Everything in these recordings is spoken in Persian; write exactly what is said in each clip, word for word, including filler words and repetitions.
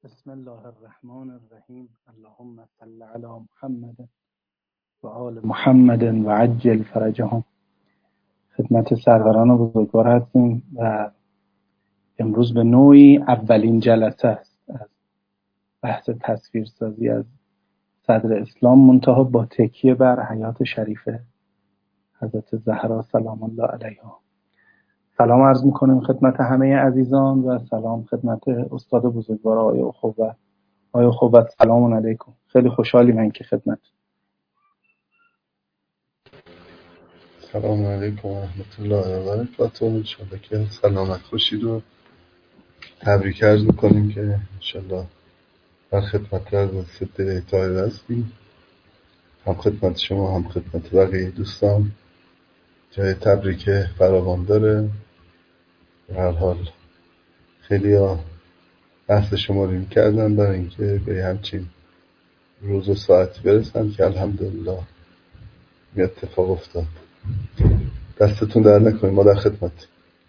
بسم الله الرحمن الرحیم. اللهم صل علی محمد و آل محمد و عجل فرجهم. خدمت سروران بزرگوار هستیم و امروز به نوعی اولین جلسه است از بحث تصویرسازی از صدر اسلام، منتها با تکیه بر حیات شریفه حضرت زهرا سلام الله علیها. سلام عرض میکنیم خدمت همه عزیزان و سلام خدمت استاد بزرگوار آقای اخوت. آقای اخوت سلام علیکم. خیلی خوشحالیم من که خدمت. سلام علیکم و رحمت الله و برکاته. انشالله که سلامت باشید و تبریک عرض میکنیم که انشالله در خدمت از صدق طاهر هستیم، هم خدمت شما هم خدمت بقیه دوستان. جای تبریک فراوان داره. هر حال خیلی ها بحث شماری میکردن برای اینکه به همچین روز و ساعتی برسن که الحمدلله این اتفاق افتاد. دستتون در نکنیم، ما در خدمت.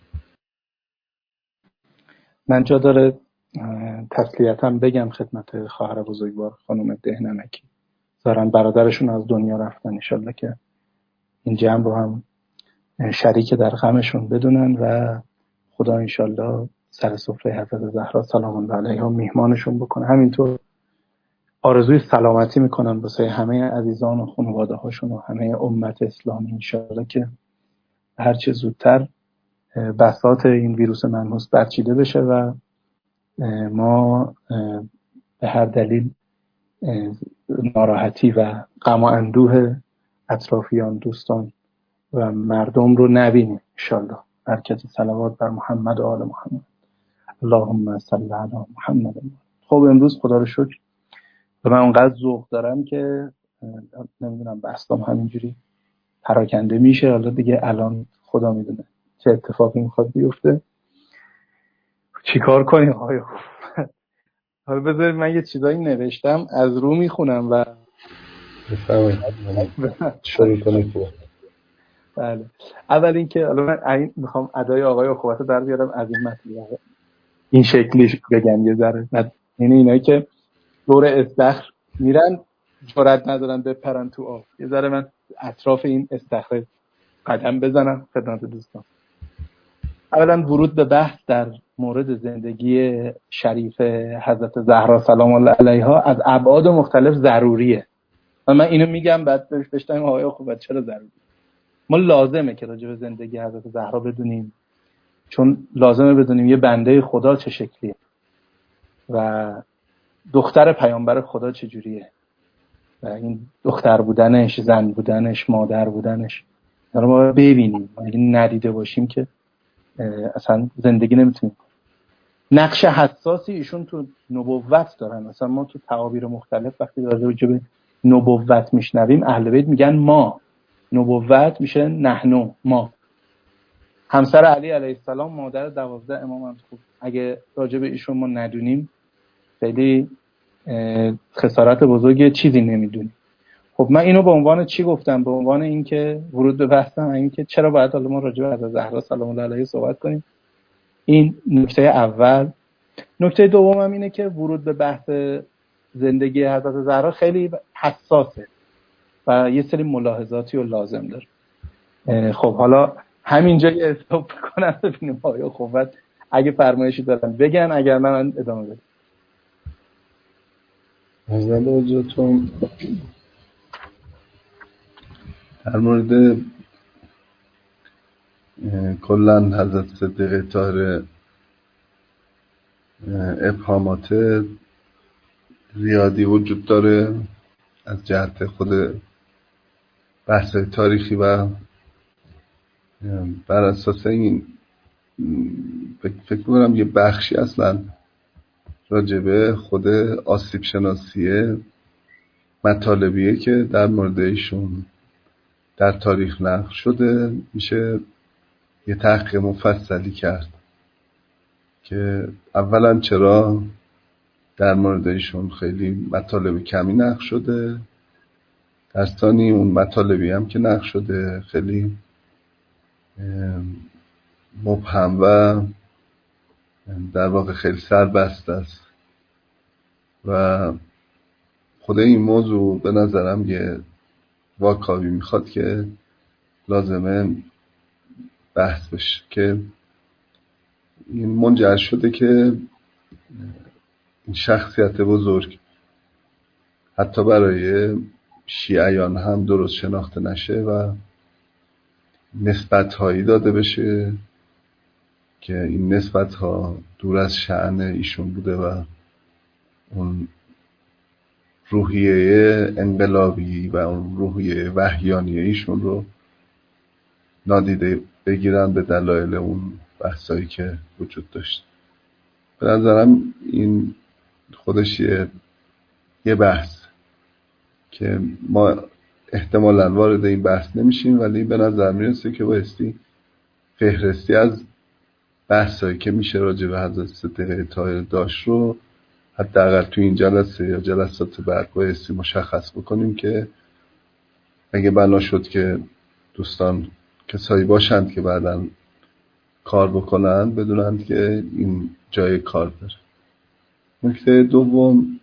من جا داره تسلیتم بگم خدمت خواهر بزرگوار خانم دهنمکی، ظاهرا برادرشون از دنیا رفتن، انشالله که این جمع رو هم شریک در غمشون بدونن و خدا انشالله سر سفره حضرت زهرا سلام الله علیها میهمانشون بکنه. همینطور آرزوی سلامتی میکنن واسه همه عزیزان و خانواده هاشون و همه امت اسلامی، انشالله که هر چه زودتر بساط این ویروس منحوس برچیده بشه و ما به هر دلیل ناراحتی و غم و اندوه اطرافیان، دوستان و مردم رو نبینیم انشالله. برکت صلوات بر محمد و آل محمد. اللهم صل علی محمد. خب امروز خدا رو شکر و من اونقدر ذوق دارم که نمیدونم بحثم همینجوری پراکنده میشه. حالا دیگه الان خدا میدونه چه اتفاقی میخواد بیفته، چیکار کنیم. آیا حالا بذارید من یه چیزایی نوشتم از رو میخونم و بفرمایید شروع کنید. بله. اول اینکه حالا من میخوام ادای آقای اخوت در بیارم از این مطلب این شکلی بگم یه ذره. یعنی اینایی که دور استخر میرن جرئت ندارن بپرن تو آب، یه ذره من اطراف این استخر قدم بزنم خدمت دوستان. اولا ورود به بحث در مورد زندگی شریف حضرت زهرا سلام الله علیها از ابعاد مختلف ضروریه و من اینو میگم بعد بهش بشتم آقای خوبه چرا ضروریه. ما لازمه که راجع به زندگی حضرت زهرا بدونیم، چون لازمه بدونیم یه بنده خدا چه شکلیه و دختر پیامبر خدا چه جوریه و این دختر بودنش، زن بودنش، مادر بودنش رو ما ببینیم. اگه ندیده باشیم که اصلا زندگی نمیتونیم. نقش حساسی ایشون تو نبوت دارن. مثلا ما تو تعابیر مختلف وقتی راجع به نبوت میشنویم اهل بیت میگن ما، نبوت میشه نحنو، ما. همسر علی علیه السلام مادر دوازده امام هم خوب. اگه راجع به ایشون ما ندونیم خیلی خسارت بزرگی، چیزی نمیدونیم. خب من اینو به عنوان چی گفتم؟ به عنوان اینکه ورود به بحثم اینکه چرا باید حالا ما راجع به حضرت زهرا سلام الله علیها صحبت کنیم. این نکته اول. نکته دومم اینه که ورود به بحث زندگی حضرت زهرا خیلی حساسه و یه سری ملاحظاتی رو لازم داره. خب حالا همینجا یه استاپ کنم ببینیم آیا خوبت اگه فرمایشی دارن بگن، اگر نه من ادامه بدم. از نظرتون در مورد کلن حضرت صدیقه طاهره ابهامات زیادی وجود داره از جهت خود بحث تاریخی و بر اساس این فکر کنم یه بخشی اصلا راجبه خود آسیب شناسی مطالبیه که در مورد ایشون در تاریخ نقل شده میشه یه تحقیق مفصلی کرد که اولا چرا در مورد ایشون خیلی مطالب کمی نقل شده، در ثانی اون مطالبی هم که نقل شده خیلی مبهم و در واقع خیلی سربسته است و خود این موضوع به نظرم یه واکاوی میخواد که لازمه بحث بشه، که این منجر شده که این شخصیت بزرگ حتی برای شیعیان هم درست شناخته نشه و نسبت هایی داده بشه که این نسبت ها دور از شأن ایشون بوده و اون روحیه انقلابی و اون روحیه وحیانی ایشون رو نادیده بگیرن به دلایل اون بحثایی که وجود داشت. به نظرم این خودش یه, یه بحث که ما احتمالاً وارد این بحث نمیشیم، ولی به نظر میرسه که بایستی فهرستی از بحثایی که میشه راجع به حضرت صدیقه طاهره داشت رو حداقل تو این جلسه یا جلسات بعد بایستی مشخص بکنیم، که اگه بنا شد که دوستان کسایی باشند که بعداً کار بکنن بدونند که این جای کار داره. نکته دوم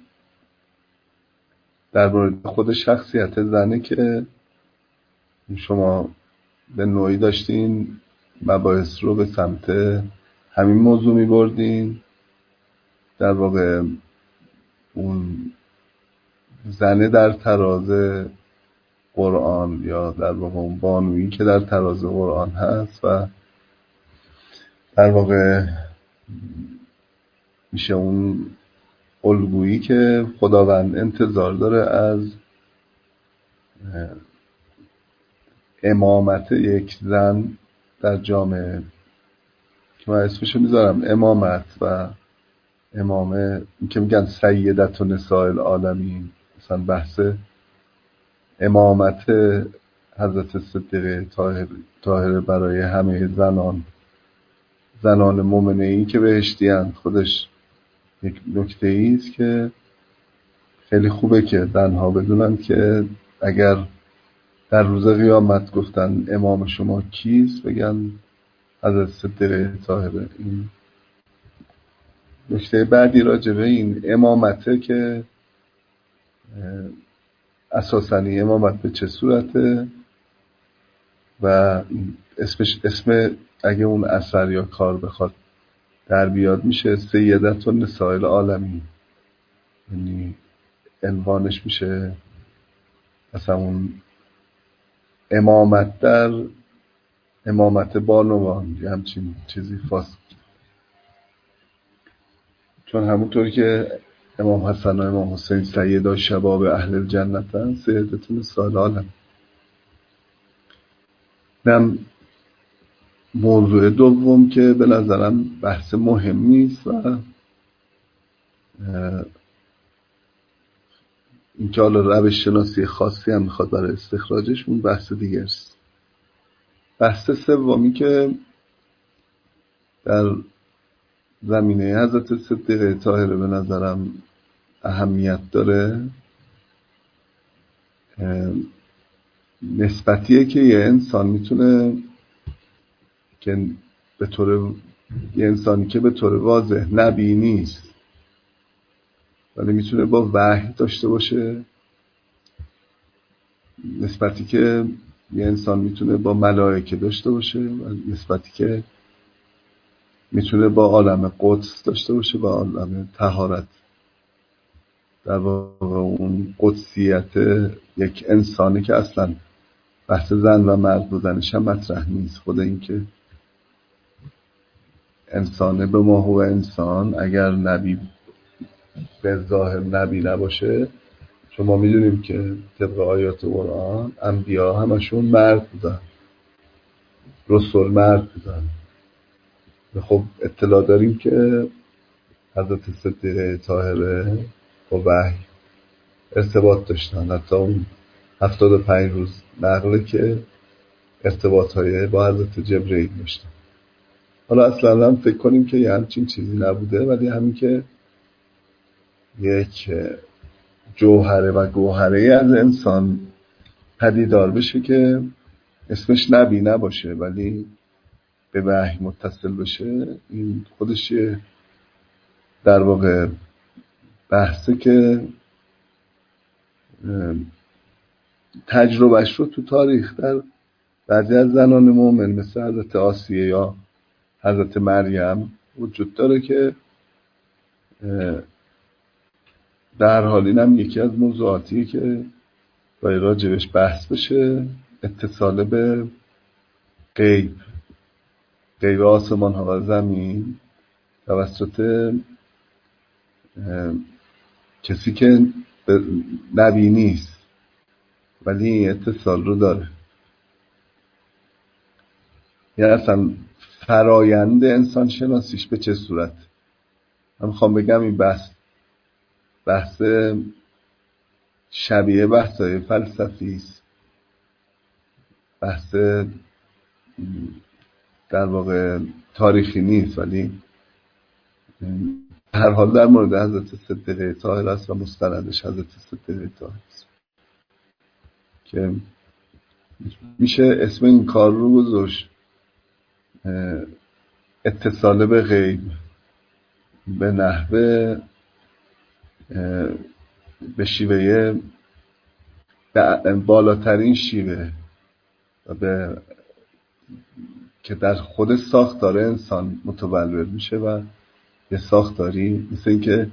در مورد خود شخصیت زنه که شما به نوعی داشتین مباحث رو به سمت همین موضوع می بردین، در واقع اون زنه در تراز قرآن یا در واقع اون بانویی که در تراز قرآن هست و در واقع میشه اون الگویی که خداوند انتظار داره از امامت یک زن در جامعه، که من اسمشو میذارم امامت و امامه که میگن سیدت و نساء العالمین. مثلا بحث امامت حضرت صدیقه طاهره برای همه زنان زنان مومنه‌ای که بهشتی اند خودش یک نکته ای است که خیلی خوبه که زنها بدونن که اگر در روز قیامت گفتن امام شما کیست بگن حضرت صدیقه طاهره. این نکته بعدی راجع به این امامته که اساساً امامت به چه صورته و اسمش اسم اگه اون اثر یا کار بخواد در بیاد میشه سیدت و نساء العالمین، یعنی عنوانش میشه مثلا اون امامت در امامت بانوان یا همچین چیزی فاست، چون همونطوری که امام حسن و امام حسین سیدا شباب اهل الجنت هستند، سیدت نساء العالمین. نم موضوع دوم که به نظرم بحث مهمی است و این که حالا روش شناسی خاصی هم میخواد برای استخراجش، اون بحث دیگه است. بحث سومی که در زمینه حضرت صدیقه طاهره به نظرم اهمیت داره نسبتیه که یه انسان میتونه که به طور یه انسانی که به طور واضح نبی نیست ولی میتونه با وحی داشته باشه، نسبتی که یه انسان میتونه با ملائکه داشته باشه و نسبتی که میتونه با عالم قدس داشته باشه، با عالم طهارت. در واقع اون قدسیت یک انسانی که اصلا بحث زن و مرد بودنش هم مطرح نیست. خود این که انسانه به ما هو انسان اگر نبی به ظاهر نبی نباشه، چون ما میدونیم که طبق آیات قرآن انبیا همشون مرد بودن، رسول مرد بودن. خب اطلاع داریم که حضرت صدیقه طاهره با وحی ارتباط داشتن، حتی اون هفتاد و پنج روز نقله که ارتباط های با حضرت جبرئیل داشتن. حالا اصلا هم فکر کنیم که یه همچین چیزی نبوده، ولی همین که یک جوهره و گوهره از انسان پدیدار بشه که اسمش نبی نباشه ولی به وحی متصل بشه، این خودش در واقع بحثه که تجربهش رو تو تاریخ در بعضی از زنان مومن مثل حضرت آسیه یا حضرت مریم وجود داره که در حال اینم یکی از موضوعاتیه که باید راجبش بحث بشه، اتصال به غیب غیب آسمان ها و زمین توسط کسی که نبی نیست ولی این اتصال رو داره. یعنی اصلا فرایند انسان شناسیش به چه صورت. من میخوام بگم این بحث بحث شبیه بحثای فلسفی است، بحث در واقع تاریخی نیست، ولی هر حال در مورد حضرت صدیقه طاهره است و مستندش حضرت صدیقه طاهره است که میشه اسم این کار رو گذاشت اتصال به غیب به نحوه به شیوه بالاترین شیوه و به که در خود ساختار انسان متولد میشه و یه ساختاری مثل این که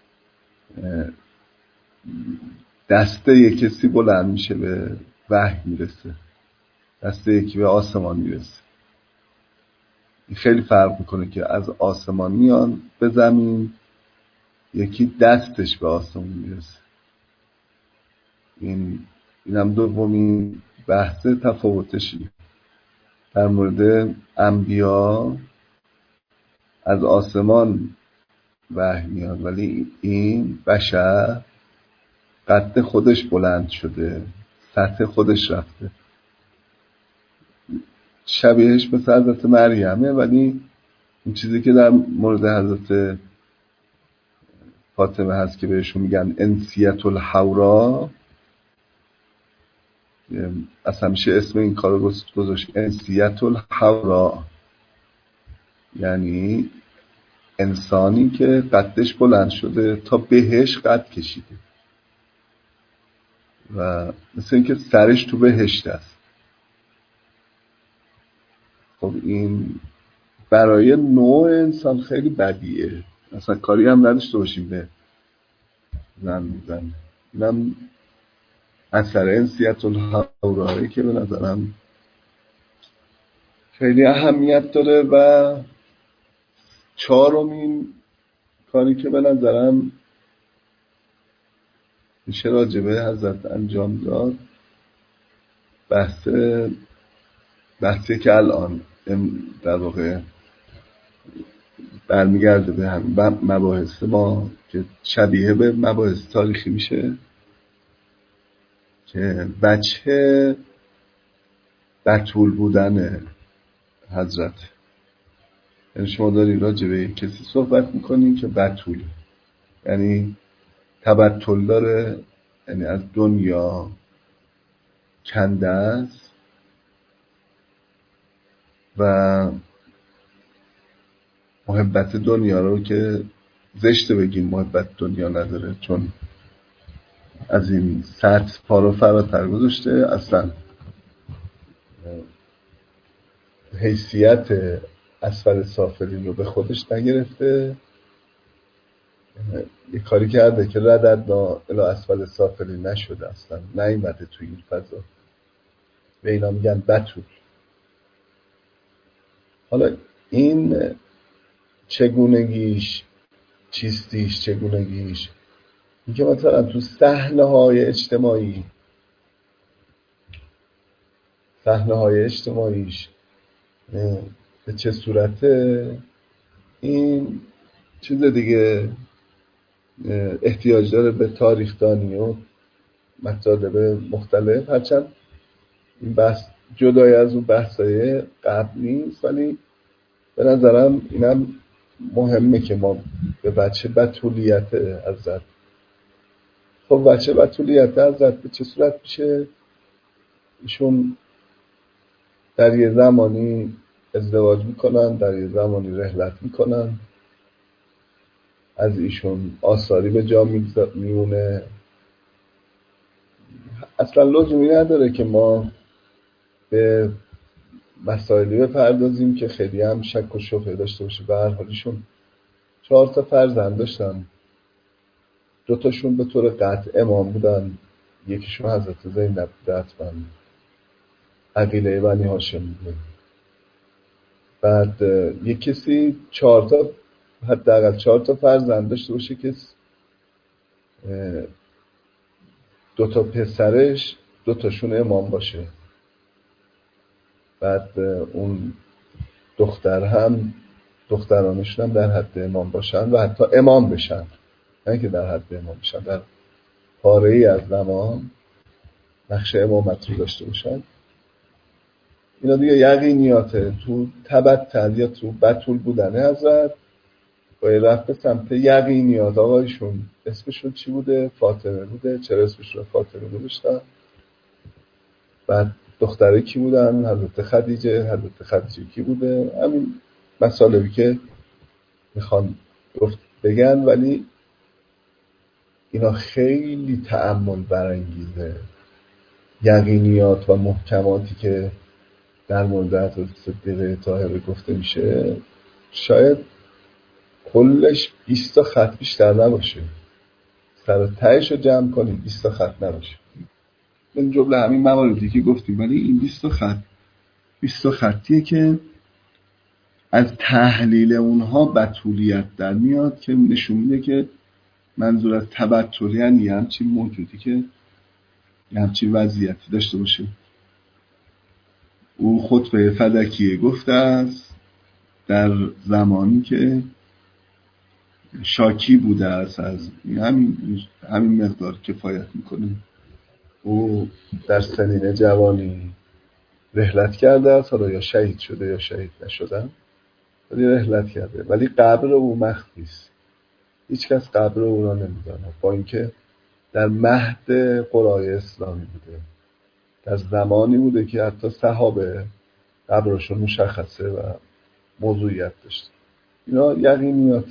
دسته یه کسی بلند میشه به وحی میرسه، دسته یکی به آسمان میرسه. این خیلی فرق میکنه که از آسمان میان به زمین، یکی دستش به آسمان میرسه. این اینم دومین بحث تفاوتشی در مورد انبیا از آسمان وحی میاد، ولی این بشر قد خودش بلند شده، سطح خودش رفته. شبیهش مثل حضرت مریمه، ولی این چیزی که در مورد حضرت فاطمه هست که بهشون میگن انسیت الحورا، اصلا میشه اسم این کار رو گذاشت انسیت الحورا، یعنی انسانی که قدش بلند شده تا بهش قد کشیده و مثل این که سرش تو بهشت است. خب این برای نوع انسان خیلی بدیه، اصلا کاری هم نداشته باشیم به زن میزن. اینم اثر انسیت الحورایی که به نظرم خیلی اهمیت داره. و چهارمین کاری که به نظرم میشه راجبه حضرت انجام داد بحث بحثی که الان در واقع برمیگرده به هم مباحث ما که شبیه به مباحث تاریخی میشه، که بچه بتول بودن حضرت. یعنی شما داری راجع به کسی صحبت میکنین که بتول، یعنی تبتل داره، یعنی از دنیا کنده است و محبت دنیا رو که زشته بگیم محبت دنیا نداره، چون از این سطح پا رو فراتر گذاشته، اصلا حیثیت اسفل سافلین رو به خودش نگرفته. یه کاری کرده که رددنا الی اسفل سافلین نشده، اصلا نیامده توی این فضا. به اینا میگن بتول. حالا این چگونگیش چیستیش چگونگیش این که مثلا تو صحنه های اجتماعی صحنه های اجتماعیش به چه صورته، این چیز دیگه احتیاج داره به تاریخ دانی و مطالب مختلف. هرچند این بحث جدای از اون بحثای قبل نیست، ولی به نظرم اینم مهمه که ما به بچه بتولیت حضرت. خب بچه بتولیت حضرت به چه صورت میشه؟ ایشون در یه زمانی ازدواج میکنن، در یه زمانی رحلت میکنن از ایشون آثاری به جا میمونه. اصلا لزومی نداره که ما به مسائلی بپردازیم که خیلی هم شک و شبهه داشته باشه. به هر حال ایشون چهار تا فرزند داشتن، دو تاشون به طور قطع امام بودن، یکیشون حضرت زینب بوده، حتما عقیله بنی هاشم بوده. بعد یک کسی چهار تا حداقل چهار تا فرزند داشته باشه که دو تا پسرش دو تاشون امام باشه، بعد اون دختر هم دخترانشون هم در حد امام باشن و حتی امام بشن، نه که در حد امام بشن، در پاره ای از زمان نقش امامت رو داشته باشن. اینا دیگه یقینیاته. تو تبتل یا تو بتول بودن حضرت باید رفت به سمت یقینیات. آقایشون اسمشون چی بوده؟ فاطمه بوده. چرا اسمشون فاطمه گذاشتن؟ بعد دختره کی بودن؟ حضرت خدیجه. حضرت خدیجه کی بوده؟ همین مسائلی که میخوان گفت بگن، ولی اینا خیلی تأمل برانگیزه. یقینیات و محکماتی که در مورد حضرت صدیقه طاهره گفته میشه شاید کلش بیست تا خط بیشتر نباشه. سر تهش رو جمع کنید بیست تا خط نباشه. من جمله همین مواردی که گفتیم، ولی این بیست تا خط بیست تا خطیه که از تحلیل اونها بتولیت در میاد، که نشون میده که منظور از تبتل یعنی همچین موجودی که همچین وضعیتی داشته باشه. او خطبه فلکیه گفته است در زمانی که شاکی بوده است، از همین همین مقدار کفایت میکنه. او در سنین جوانی رحلت کرده است، حالا یا شهید شده یا شهید نشدن، ولی رحلت کرده، ولی قبر او مخفی است. هیچ کس قبر او را نمیداند، با اینکه در مهد قرای اسلامی بوده، در زمانی بوده که حتی صحابه قبرشون مشخصه و موضوعیت داشته. اینا یقینیات.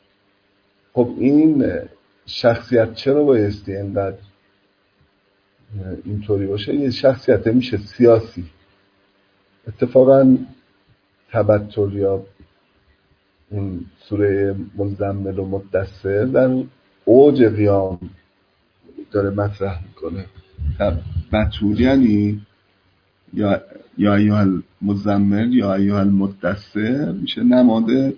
خب این شخصیت چرا بایستی اینقدر اینطوری باشه؟ یه شخصیت میشه سیاسی. اتفاقا تبتل یا اون سوره مزمل و مدثر در اوج قیام داره مطرح میکنه. بتول یعنی یا یا ایها المزمل یا ایها المدثر میشه نماد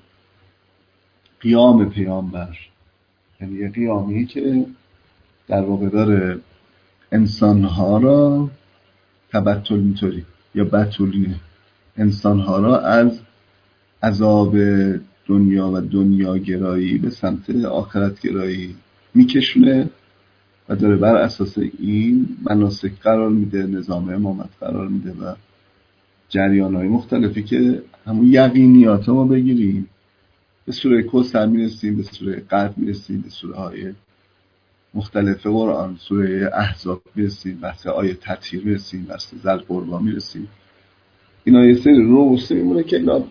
قیام پیامبر، یعنی یه قیامی که در واقع داره انسانها را تبتل اینطوری یا بتولی انسانها را از عذاب دنیا و دنیاگرایی به سمت آخرت گرایی میکشونه و داره بر اساس این مناسک قرار میده، نظام امامت قرار میده و جریان‌های مختلفی که همون یقینیات ما بگیریم. به سوره کوثر میرسیم، به سوره قدر میرسیم، به سوره های مختلف قرآن، سوره احزاب میرسیم، بحث آیه تطهیر میرسیم، بحث ذوالقربان میرسیم. اینا یه سری روسه میمونه که اینا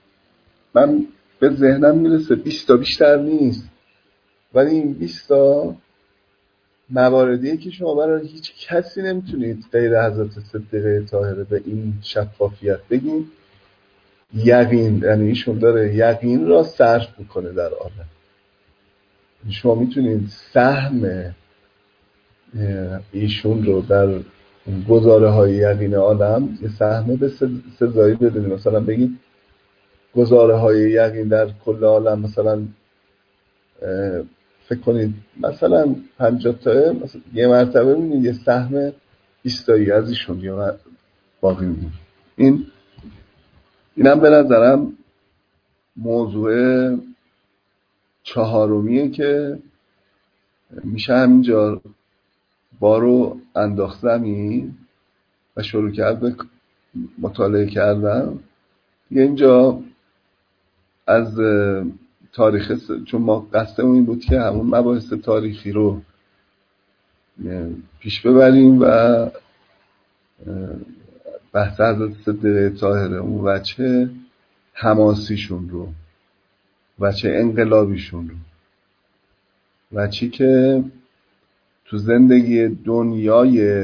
من به ذهنم میرسه بیست تا بیشتر نیست، ولی این بیست تا مواردیه که شما برای هیچ کسی نمیتونید غیر حضرت صدیقه طاهره به این شفافیت بگین. یقین، یعنی ایشون داره یقین را صرف میکنه در عالم. شما میتونید سهم ایشون رو در گزاره های یقین عالم یه سهم به سزایی بدونید. مثلا بگید گزاره های یقین در کل عالم مثلا فکر کنید مثلا پنجاه تا، مثلا یه مرتبه میبینید یه سهم بیست تایی از ایشون یا باقی میمونه. این اینم به نظرم موضوع چهارمیه که میشه همینجا بارو انداخت زمین و شروع کرد به مطالعه کردن. دیگه اینجا از تاریخ س... چون ما قصدمون این بود که همون مباحث تاریخی رو پیش ببریم و بحث حضرت صدیقه طاهره اون وجه حماسیشون رو، وجه انقلابیشون رو وجهی که تو زندگی دنیای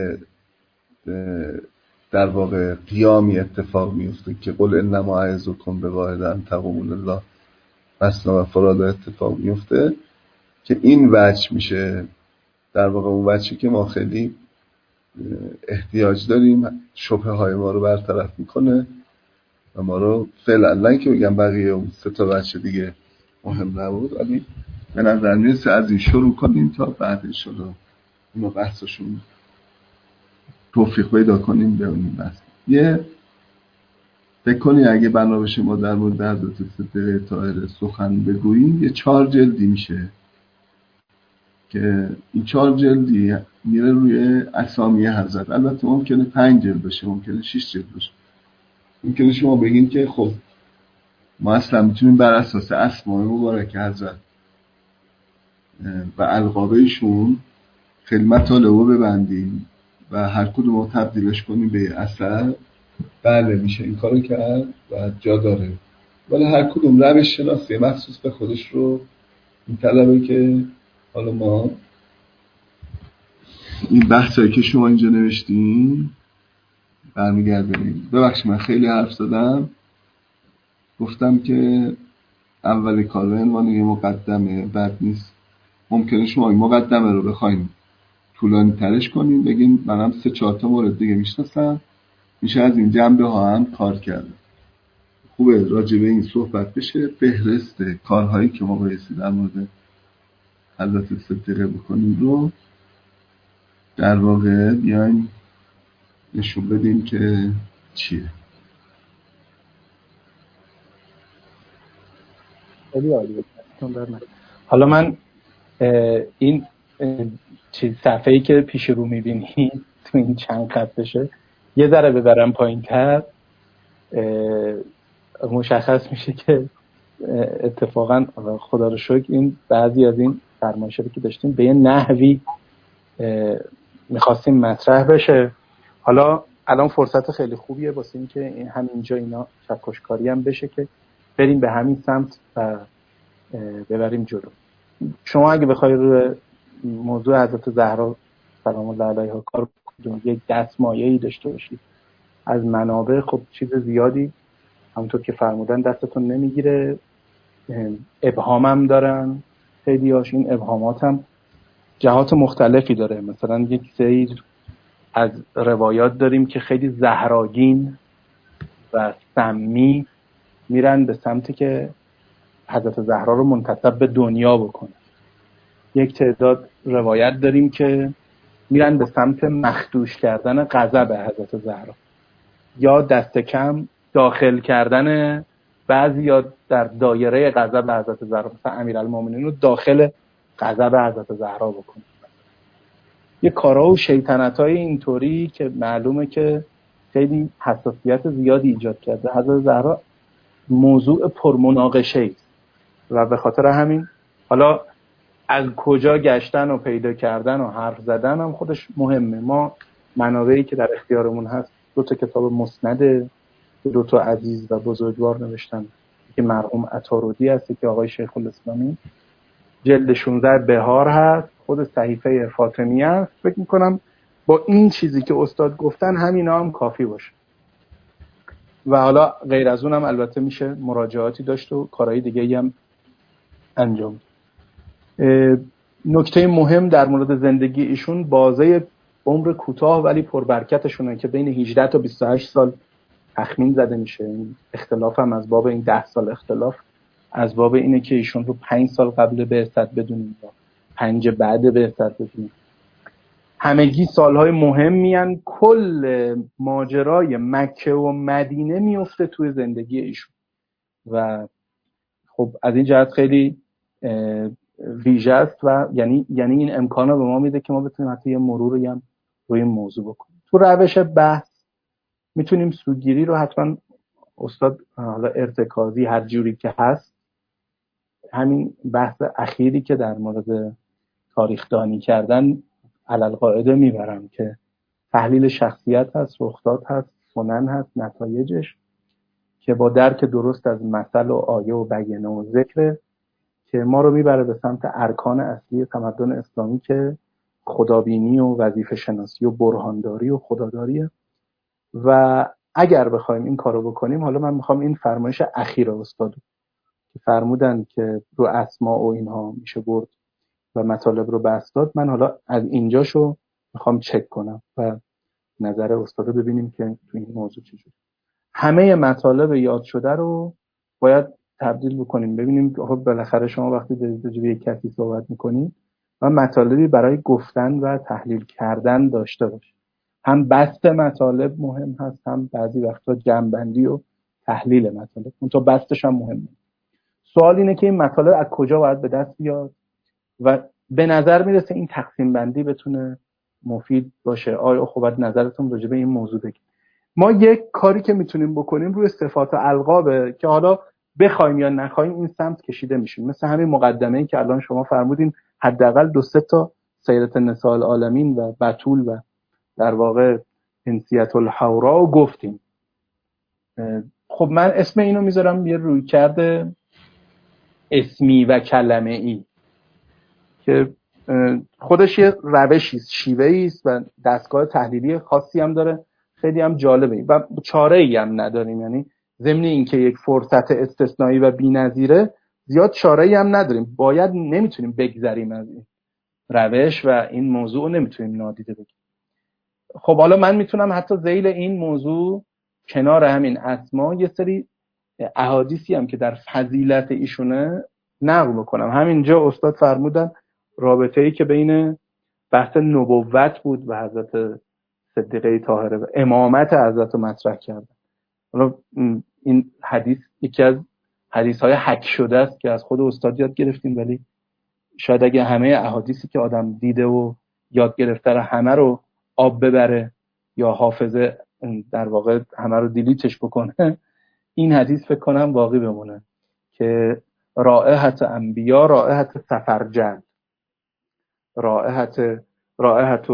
در واقع قیامی اتفاق میفته که قل انما اعظکم بواحد ان تقوموا لله مثنی و فرادا اتفاق میفته، که این وجه میشه در واقع اون وجهی که ما خیلی احتیاج داریم، شبهه های ما رو برطرف میکنه و ما رو فعلا، نه که بگم بقیه اون سه تا وجه دیگه مهم نبود، ولی به نظر میرسه از این شروع کنیم تا بعد انشالله اونو بحثشون توفیق پیدا کنیم به اون بحث. یه فکر کنی اگه بنا بشه ما در مورد حضرت صدیقه طاهره سخن بگوییم یه چهار جلدی میشه که این چهار جلدی میره روی اسامی حضرت. البته ممکنه پنج جلد بشه، ممکنه شش جلد بشه. ممکنه شما بگین که خب ما اصلا میتونیم بر اساس اسماء مبارک حضرت و القابشون خیلی مطالب رو ببندیم و هر کدوم رو تبدیلش کنیم به اثر. بله میشه این کارو کرد و جا داره، ولی هر کدوم روش شناسی مخصوص به خودش رو این طلبه که حالا ما این بحثایی که شما اینجا نوشتین برمیگردیم. ببخشید من خیلی حرف زدم، گفتم که اول کار عنوان یه مقدمه بد نیست. ممکنه شما این مقدمه رو بخواید طولانی ترش کنیم، بگین منم سه چهار تا مورد دیگه میشناسم، میشه از این جنبه ها هم کار کرده. خوبه راجع به این صحبت بشه، فهرست کارهایی که ما بایستی در مورد حضرت صدیقه بکنیم رو در واقع بیایم نشون بدیم که چیه. خیلی عالیه. حالا من این چیز صفحه‌ای که پیش رو می‌بینی تو این چند خط بشه یه ذره ببرم پایین‌تر، مشخص میشه که اتفاقا خدا رو شکر این بعضی از این فرمایشاتی که داشتیم به یه نحوی میخواستیم مطرح بشه. حالا الان فرصت خیلی خوبیه واسه این که این همینجا اینا چکشکاری هم بشه که بریم به همین سمت و ببریم جلو. شما اگه بخوای روی موضوع حضرت زهرا سلام الله علیها کار کنید، یک دستمایه‌ای داشته باشید از منابع، خب چیز زیادی همونطور که فرمودن دستتون نمیگیره. ابهام هم دارن خیلی هاش، این ابهامات هم جهات مختلفی داره. مثلا یک سری از روایات داریم که خیلی زهراگین و سمی میرن به سمتی که حضرت زهرا رو منتسب به دنیا بکنه. یک تعداد روایت داریم که میرن به سمت مخدوش کردن غضب حضرت زهرا، یا دست کم داخل کردن بعضی یا در دایره غضب حضرت زهرا، مثلا امیرالمومنین رو داخل غضب حضرت زهرا بکنه. یه کارها و شیطنت‌های اینطوری که معلومه که خیلی حساسیت زیادی ایجاد کرده. حضرت زهرا موضوع پرمناقشه است و به خاطر همین حالا از کجا گشتن و پیدا کردن و حرف زدن هم خودش مهمه. ما منابعی که در اختیارمون هست دو تا کتاب مسنده، دو تا عزیز و بزرگوار نوشتن که مرحوم عطارودی هست که آقای شیخ الاسلامی، جلد شانزده بهار هست، خود صحیفه فاطمیه است. فکر میکنم با این چیزی که استاد گفتن همینا هم کافی باشه و حالا غیر از اونم البته میشه مراجعاتی داشت و کارهای دیگه‌ای هم انجام. نکته مهم در مورد زندگی ایشون بازه عمر کوتاه ولی پربرکتشونه که بین هجده تا بیست و هشت سال تخمین زده میشه. این اختلاف هم از باب این ده سال اختلاف از باب اینه که ایشون رو پنج سال قبل بعثت بدونیم یا پنج بعد بعثت بدونیم. همگی سالهای مهمی ان. کل ماجرای مکه و مدینه میفته توی زندگی ایشون و خب از این جهت خیلی ویژه است و یعنی یعنی این امکان رو به ما میده که ما بتونیم حتی یه مروری هم روی این موضوع بکنیم. تو روش بحث میتونیم سوگیری رو حتما استاد حالا ارتکازی هر جوری که هست، همین بحث اخیری که در مورد تاریخ دانی کردن علالقاعده میبرم که تحلیل شخصیت هست، رخداد هست، سنن هست، نتایجش که با درک درست از مثل و آیه و بیانه و ذکر که ما رو میبره به سمت ارکان اصلی تمدن اسلامی که خدابینی و وظیفه شناسی و برهانداری و خداداریه. و اگر بخوایم این کارو بکنیم، حالا من میخوام این فرمایش اخیر استاد که فرمودن که رو اسماء و اینها میشه برد و مطالب رو بسط داد، من حالا از اینجاشو میخوام چک کنم و نظر استاد ببینیم که تو این موضوع چجوری. همه مطالب یاد شده رو باید تبدیل بکنیم، ببینیم خب بالاخره شما وقتی دارید راجع به یک کسی صحبت میکنید و مطالبی برای گفتن و تحلیل کردن داشته باشید. هم بسط مطالب مهم هست، هم بعضی وقتا جمع‌بندی و تحلیل مطالب. اون تا بسطش هم مهمه. سوال اینه که این مطالب از کجا باید به دست بیاد و به نظر میرسه این تقسیم بندی بتونه مفید باشه. آیا خب باید نظرتون راجع به این موضوع بگید. ما یک کاری که میتونیم بکنیم روی صفات و القابه که حالا بخوایم یا نخوایم این سمت کشیده میشیم. مثل همین مقدمه‌ای که الان شما فرمودین، حداقل دو سه تا سیرت نساء العالمین و بتول و در واقع انسیت الحورا رو گفتیم. خب من اسم اینو میذارم یه رویکرد اسمی و کلمه ای که خودش یه روشی است، شیوه‌ای است و دستگاه تحلیلی خاصی هم داره، خیلی هم جالبه و چاره‌ای هم نداریم. یعنی ضمن اینکه یک فرصت استثنایی و بی‌نظیره، زیاد چاره‌ای هم نداریم. باید نمیتونیم بگذریم از این روش و این موضوع نمیتونیم نادیده بگیریم. خب حالا من میتونم حتی ذیل این موضوع کنار همین اسما یه سری احادیثی هم که در فضیلت ایشونه نقل بکنم. همینجا استاد فرمودن رابطه‌ای که بین بحث نبوت بود و حضرت صدیقه طاهره و امامت حضرت رو مطرح کردن. حالا این حدیث یکی از حدیث‌های حک شده است که از خود استاد یاد گرفتیم، ولی شاید اگه همه احادیثی که آدم دیده و یاد گرفته رو همه رو آب ببره یا حافظه در واقع همه رو دیلیتش بکنه، این حدیث فکر کنم باقی بمونه که رائحت انبیا رائحت سفرجل، رائحت رائحت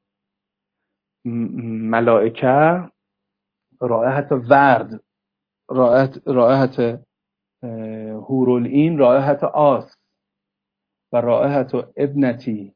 ملائکه رائحت ورد، رائحت رائحت حورالعین رائحت آس و رائحت ابنتی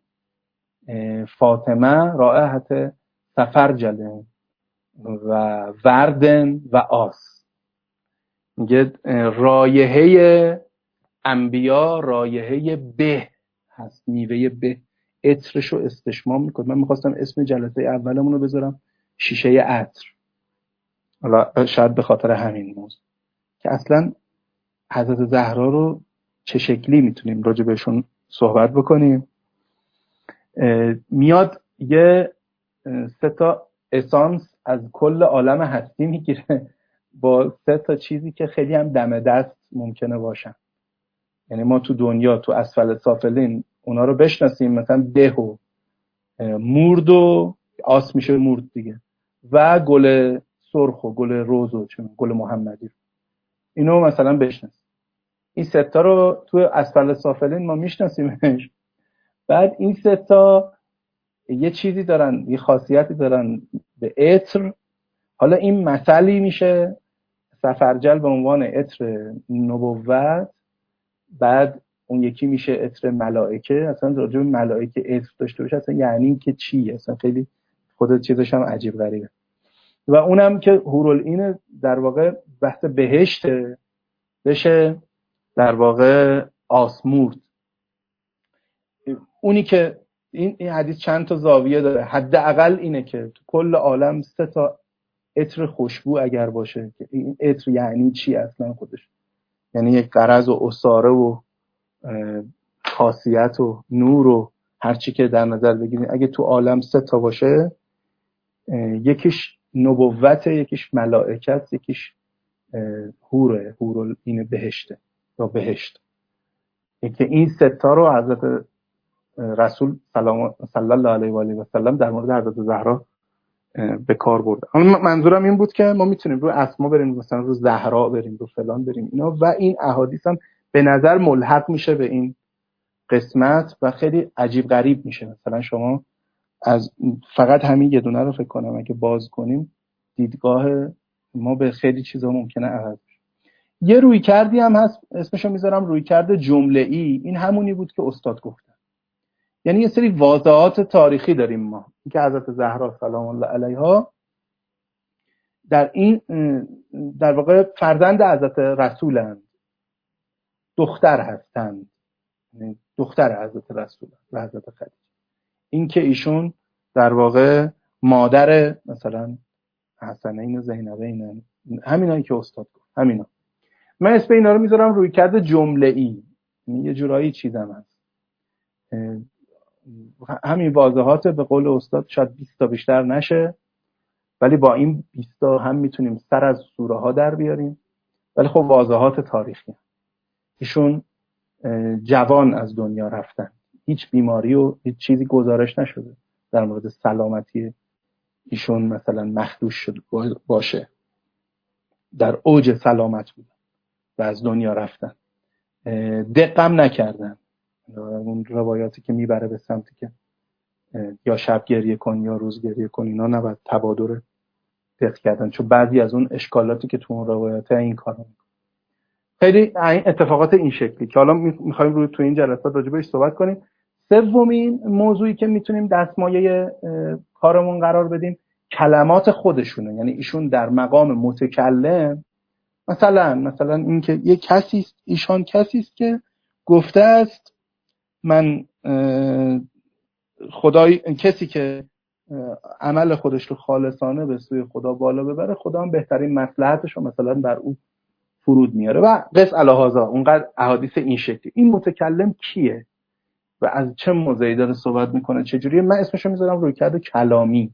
فاطمه رائحت سفرجل و وردن و آس. میگه رایحه انبیا رایحه به هست، میوه به، عطرشو استشمام میکنه. من میخواستم اسم جلسه اولمون رو بذارم شیشه عطر، حالا شاید به خاطر همین موضوع که اصلا حضرت زهرا رو چه شکلی میتونیم راجع بهشون صحبت بکنیم. میاد یه سه تا اسانس از کل عالم هستی میگیره با سه تا چیزی که خیلی هم دم دست ممکنه باشن. یعنی ما تو دنیا تو اسفل سافلین اونا رو بشناسیم، مثلا ده و مورد و آس میشه مورد دیگه و گل سرخ و گل روز و چون گل محمدی رو اینو مثلا بشناسیم. این سه تا رو تو اسفل سافلین ما میشناسیمش. بعد این سه تا یه چیزی دارن، یه خاصیتی دارن به عطر. حالا این مثلی میشه سفرجل به عنوان عطر نبوت، بعد اون یکی میشه عطر ملائکه. اصلا راجع به ملائکه عطر داشته باشه اصلا یعنی که چی؟ اصلا خیلی خود چیزش هم عجیب غریبه. و اونم که حورالعین در واقع بحث بهشت بشه در واقع آسمورد. اونی که این این حدیث چند تا زاویه داره، حداقل اینه که تو کل عالم سه تا عطر خوشبو اگر باشه که این عطر یعنی چی اصلا خودش، یعنی یک غرض و اساره و خاصیت و نور و هر چی که در نظر بگیریم، اگه تو عالم سه تا باشه، یکیش نبوت، یکیش ملائکت، یکیش حوره، حورالعین بهشته یا بهشت. که این سه تا رو حضرت رسول صلی الله علیه و آله و سلم در مورد حضرت زهرا به کار برده. منظورم این بود که ما میتونیم رو اسما بریم، مثلا رو زهرا بریم، رو فلان بریم اینا، و این احادیث هم به نظر ملحق میشه به این قسمت و خیلی عجیب غریب میشه. مثلا شما از فقط همین یه دونه رو فکر کنم اگه باز کنیم، دیدگاه ما به خیلی چیزا ممکنه عوض بشه. یه روی کردی هم هست اسمشو میذارم روی کرد جمله ای. این همونی بود که استاد گفتن، یعنی یه سری واضحات تاریخی داریم ما که حضرت زهرا سلام الله علیها در این در واقع فرزند حضرت رسولند، دختر هستند، دختر حضرت رسول و حضرت خدیجه. این که ایشون در واقع مادر مثلا حسنین و زینبین، همینایی که استاد گفت، همینا. من اسم اینا رو میذارم روی کرده جمله ای، یه جورایی چیزم هست. همین واضحات به قول استاد شاید بیست تا بیشتر نشه، ولی با این بیست تا هم میتونیم سر از سوره ها در بیاریم. ولی خب واضحات تاریخی هم. ایشون جوان از دنیا رفتن، هیچ بیماری و هیچ چیزی گزارش نشده در مورد سلامتی ایشون مثلا مخدوش شده باشه، در اوج سلامت بودن و از دنیا رفتن. دقم نکردن اون روایاتی که میبره به سمتی که یا شب گریه کن یا روز گریه کن، اینا نباید تبادر دق کردن، چون بعضی از اون اشکالاتی که تو اون روایات این کارا میکنه. خیلی اتفاقات این شکلی که حالا میخوایم روی تو این جلسات راجع بهش صحبت کنیم. سومین موضوعی که میتونیم دستمایه کارمون قرار بدیم کلمات خودشونه، یعنی ایشون در مقام متکلم مثلا مثلا این که یک کسی است، ایشان کسی است که گفته است من خدای کسی که عمل خودش رو خالصانه به سوی خدا بالا ببره، خدا هم بهترین مصلحتش رو مثلا بر او فرود میاره و قص الهازا. اونقدر احادیث این شکلی. این متکلم کیه و از چه موضعی داره صحبت میکنه، چجوریه؟ من اسمشو میذارم روی کرده کلامی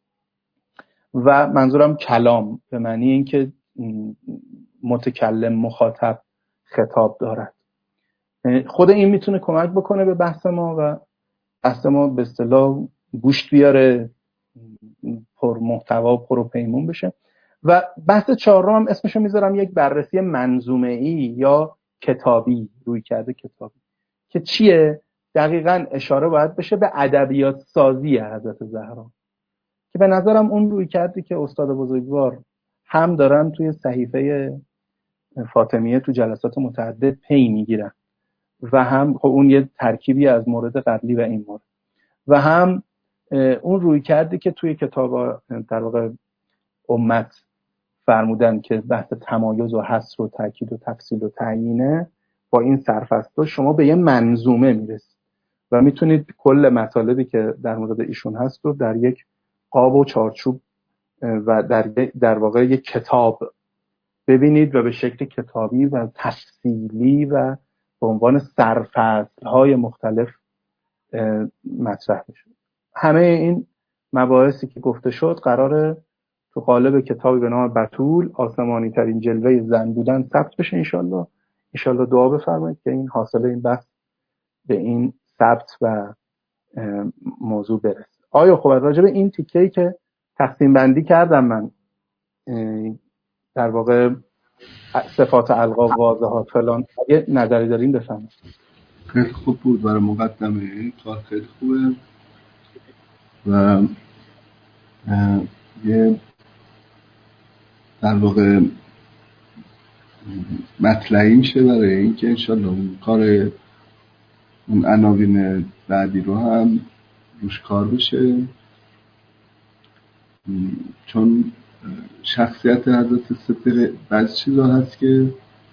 و منظورم کلام به معنی این که متکلم مخاطب خطاب دارد. خود این میتونه کمک بکنه به بحث ما و بحث ما به اصطلاح گوشت بیاره، پر محتوا و پر پیمون بشه. و بحث چهارم هم اسمشو میذارم یک بررسی منظومه‌ای یا کتابی، روی کرده کتابی، که چیه؟ دقیقاً اشاره باید بشه به ادبیات سازی حضرت زهرا، که به نظرم اون روی کردی که استاد بزرگوار هم دارن توی صحیفه فاطمیه تو جلسات متعدد پی میگیرن و هم خب اون یه ترکیبی از مورد قبلی و این مورد، و هم اون روی کردی که توی کتاب در واقع امت فرمودن که بحث تمایز و حصر و تاکید و تفصیل و تعیینه، با این سرفصل شما به یه منظومه میرسید و میتونید کل مطالبی که در مورد ایشون هست رو در یک قاب و چارچوب و در در واقع یک کتاب ببینید و به شکل کتابی و تفصیلی و به عنوان سرفصل‌های مختلف مطرح بشه. همه این مباحثی که گفته شد قراره تو قالب کتابی به نام بتول، آسمانی ترین جلوه زن بودن، ثبت بشه انشالله. انشالله دعا بفرمایید که این حاصل این بحث به این ثبت و موضوع برسه. آیا خب راجع به این تیکه‌ای که تقسیم بندی کردم من، در واقع صفات القاب، واضحات فلان، اگه نظری دارین بفرمایید. خیلی خوب بود برای مقدمه، کار خیلی خوبه و یه در واقع مطلعی میشه برای این که انشالله اون کار اون عناوین بعدی رو هم روش کار بشه، چون شخصیت حضرت صدیقه بعضی چیزا هست که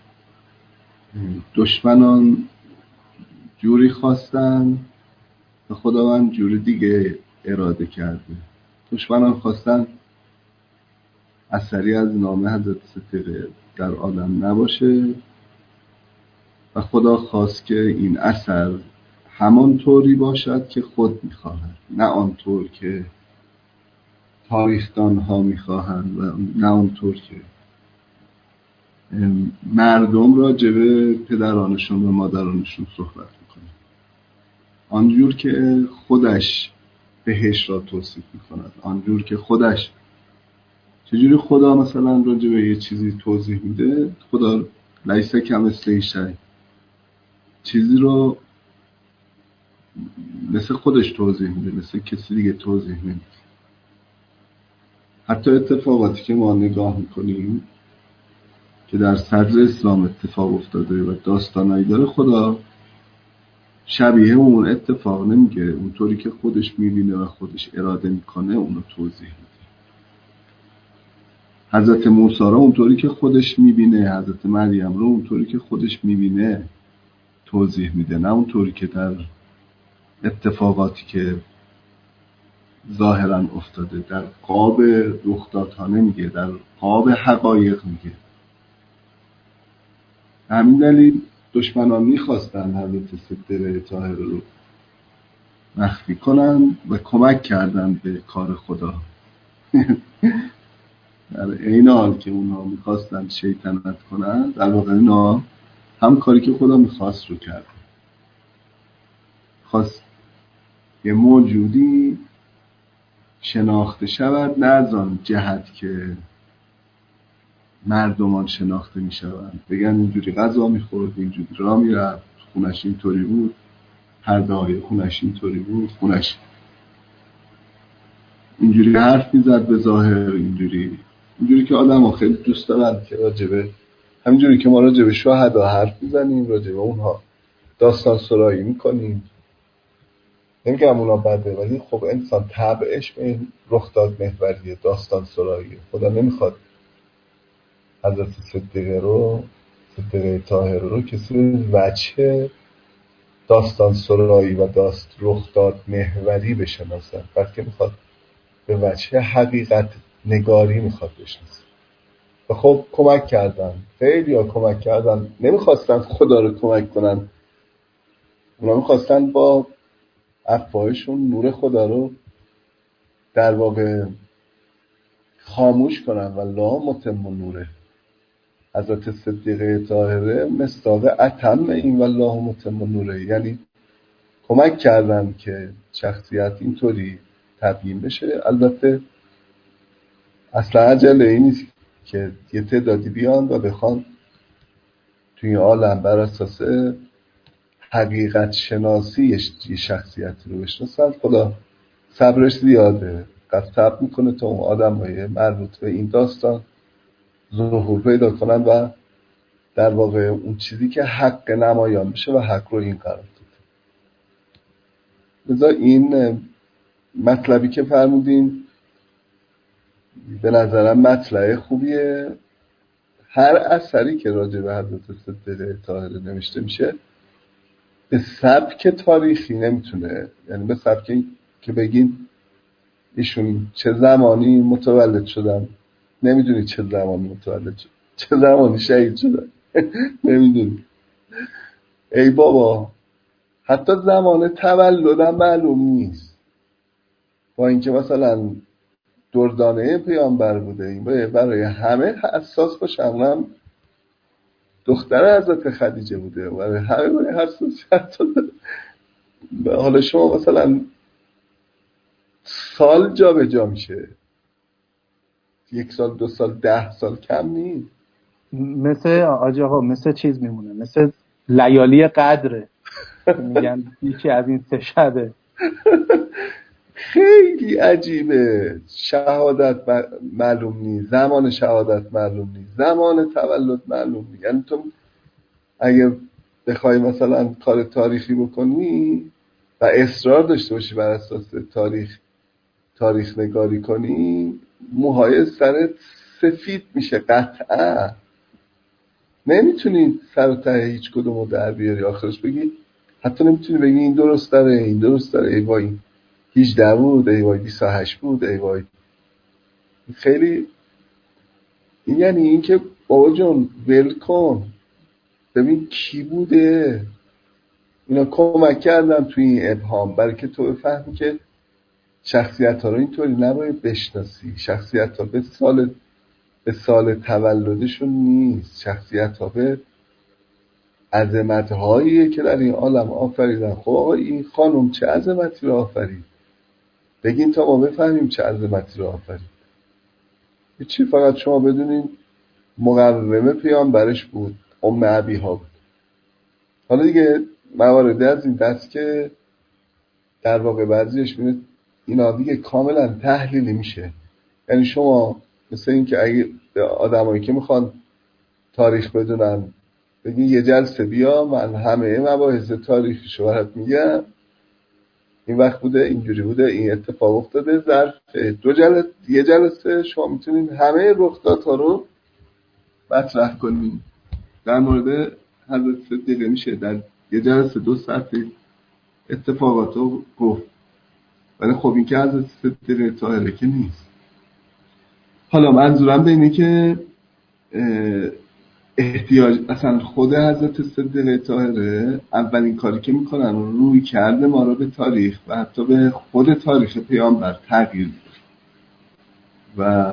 دشمنان جوری خواستن و خداوند جوری دیگه اراده کرده. دشمنان خواستن اثری از نام حضرت صدیقه در عالم نباشه و خدا خواست که این اثر همان طوری باشد که خود میخواهد، نه آنطور که تاریخدان ها میخواهند و نه آنطور که مردم راجع به پدرانشون و مادرانشون صحبت میکنه، آنجور که خودش بهش را توصیف میکند، آنجور که خودش. چجوری خدا مثلا راجع به یه چیزی توضیح میده؟ خدا لیسه کمثله شیء، چیزی رو مثل خودش توضیح میده، مثل کسی دیگه توضیح نمیده. حتی اتفاقاتی که ما نگاه میکنیم که در صدر اسلام اتفاق افتاده و داستانایی داره، خدا شبیه اون اتفاق نمیگه، اونطوری که خودش میبینه و خودش اراده میکنه اونو توضیح میده. حضرت موسی رو اونطوری که خودش میبینه، حضرت مریم رو اونطوری که خودش میبینه توضیح میده، نه اونطوری که در اتفاقاتی که ظاهرا افتاده در قاب رخدادها نمیگه، در قاب حقایق میگه. همین دلیل دشمنان میخواستن حضرت صدیقه طاهره رو مخفی کنن و کمک کردن به کار خدا. در این حال که اونها میخواستن شیطنت کنن، در واقع اینا هم کاری که خدا میخواست رو کردن. خواست یه موجودی شناخته شود، نه از آن جهت که مردمان شناخته میشوند، بگن اینجوری غذا میخورد، اینجوری راه میرفت، خونش اینطوری بود، پرده های خونش اینطوری بود، خونش اینجوری حرف میزد به ظاهر، اینجوری اینجوری که آدم ها خیلی دوست دارن که راجبه، همینجوری که ما راجبه شهدا حرف میزنیم، راجبه اونها داستان سرایی میکنیم. نمیگم اونا بده، ولی خب انسان طبعش به این رخداد محوریه، داستان سراییه. خدا نمیخواد حضرت صدیقه رو، صدیقه طاهره رو کسی به وجه داستان سرایی و داست رخداد محوری بشناسه، بلکه میخواد به وجه حقیقت نگاری میخواد بشناسه. و خب کمک کردن، خیلی ها کمک کردن، نمیخواستن خدا رو کمک کنن، اونا میخواستن با افواهشون نور خدا رو در واقع خاموش کنن و لا متم نوره. حضرت صدیقه طاهره مصداق اتم این و الله متم نوره، یعنی کمک کردن که شخصیت اینطوری تبیین بشه. البته اصلا عجله این نیست که یه تعدادی بیان و بخوان توی عالم بر اساس حقیقت شناسی یه شخصیت رو بشناسن. خدا صبرش زیاده، قد صبر میکنه تا اون آدم های مربوط به این داستان ظهور پیدا کنن و در واقع اون چیزی که حق نمایان بشه و حق رو این قرار داده. لذا این مطلبی که فرمودین به نظرم مطلب خوبیه. هر اثری که راجع به حضرت صدیقه طاهره نوشته میشه به سبک تاریخی نمیتونه، یعنی به سبک که بگین ایشون چه زمانی متولد شدن، نمیدونی چه زمانی متولد شدن، چه زمانی شهید شدن، نمیدونی. ای بابا حتی زمان تولدم معلوم نیست، با اینکه مثلا دردانه پیامبر بوده، این برای همه حساس باشه. اونم دختر حضرت خدیجه بوده، برای همه برای حساسیت داده. حالا شما مثلا سال جا به جا میشه، یک سال دو سال ده سال کم نیست. مثل آجی آقا مثل چیز میمونه، مثل لیالی قدره میگن یکی از این سه شبه. خیلی عجیبه. شهادت معلوم نیست، زمان شهادت معلوم نیست، زمان تولد معلوم نیست. یعنی تو اگه بخوای مثلا کار تاریخی بکنی و اصرار داشته باشی بر اساس تاریخ تاریخ نگاری کنی، موهای سرت سفید میشه قطعا. نمیتونی سر و ته هیچ کدومو در بیاری آخرش بگی، حتی نمیتونی بگی این درست داره این درست داره، ای وای هجده بود، ای وای بیست و هشت بود، ای وای. خیلی این یعنی این که بابا جون ول کن، ببین کی بوده. اینا کمک کردن توی این ابهام برای که تو بفهمی که شخصیت ها رو اینطوری نباید بشناسی. شخصیت ها به سال به سال تولدشون نیست، شخصیت ها به عظمت هایی که در این عالم آفریدن. خب آقا این خانم چه عظمتی رو آفرید، بگین تا ما بفهمیم چه عظمتی رو آفرید. چی فقط شما بدونین مقومه پیامبرش بود، ام ابیها بود. حالا دیگه مواردی از این دست که در واقع بعضیش میره اینا دیگه کاملا تحلیلی میشه. یعنی شما مثل این که اگه آدمایی که میخوان تاریخ بدونن بگی یه جلسه بیا من همه مباحث تاریخی رو برات میگم، این وقت بوده اینجوری بوده این اتفاق افتاده، ظرف دو جلسه یه جلسه شما میتونید همه رخدادها رو مطرح کنید. در مورد حضرت صدیقه میشه در یه جلسه دو ساعت اتفاقات رو گفت، ولی خب این که حضرت صدیقه طاهره که نیست. حالا منظورم به اینه که احتیاج اصلا خود حضرت صدیقه طاهره اولین کاری که میکنن روی کرده ما رو به تاریخ و حتی به خود تاریخ پیامبر تغییر و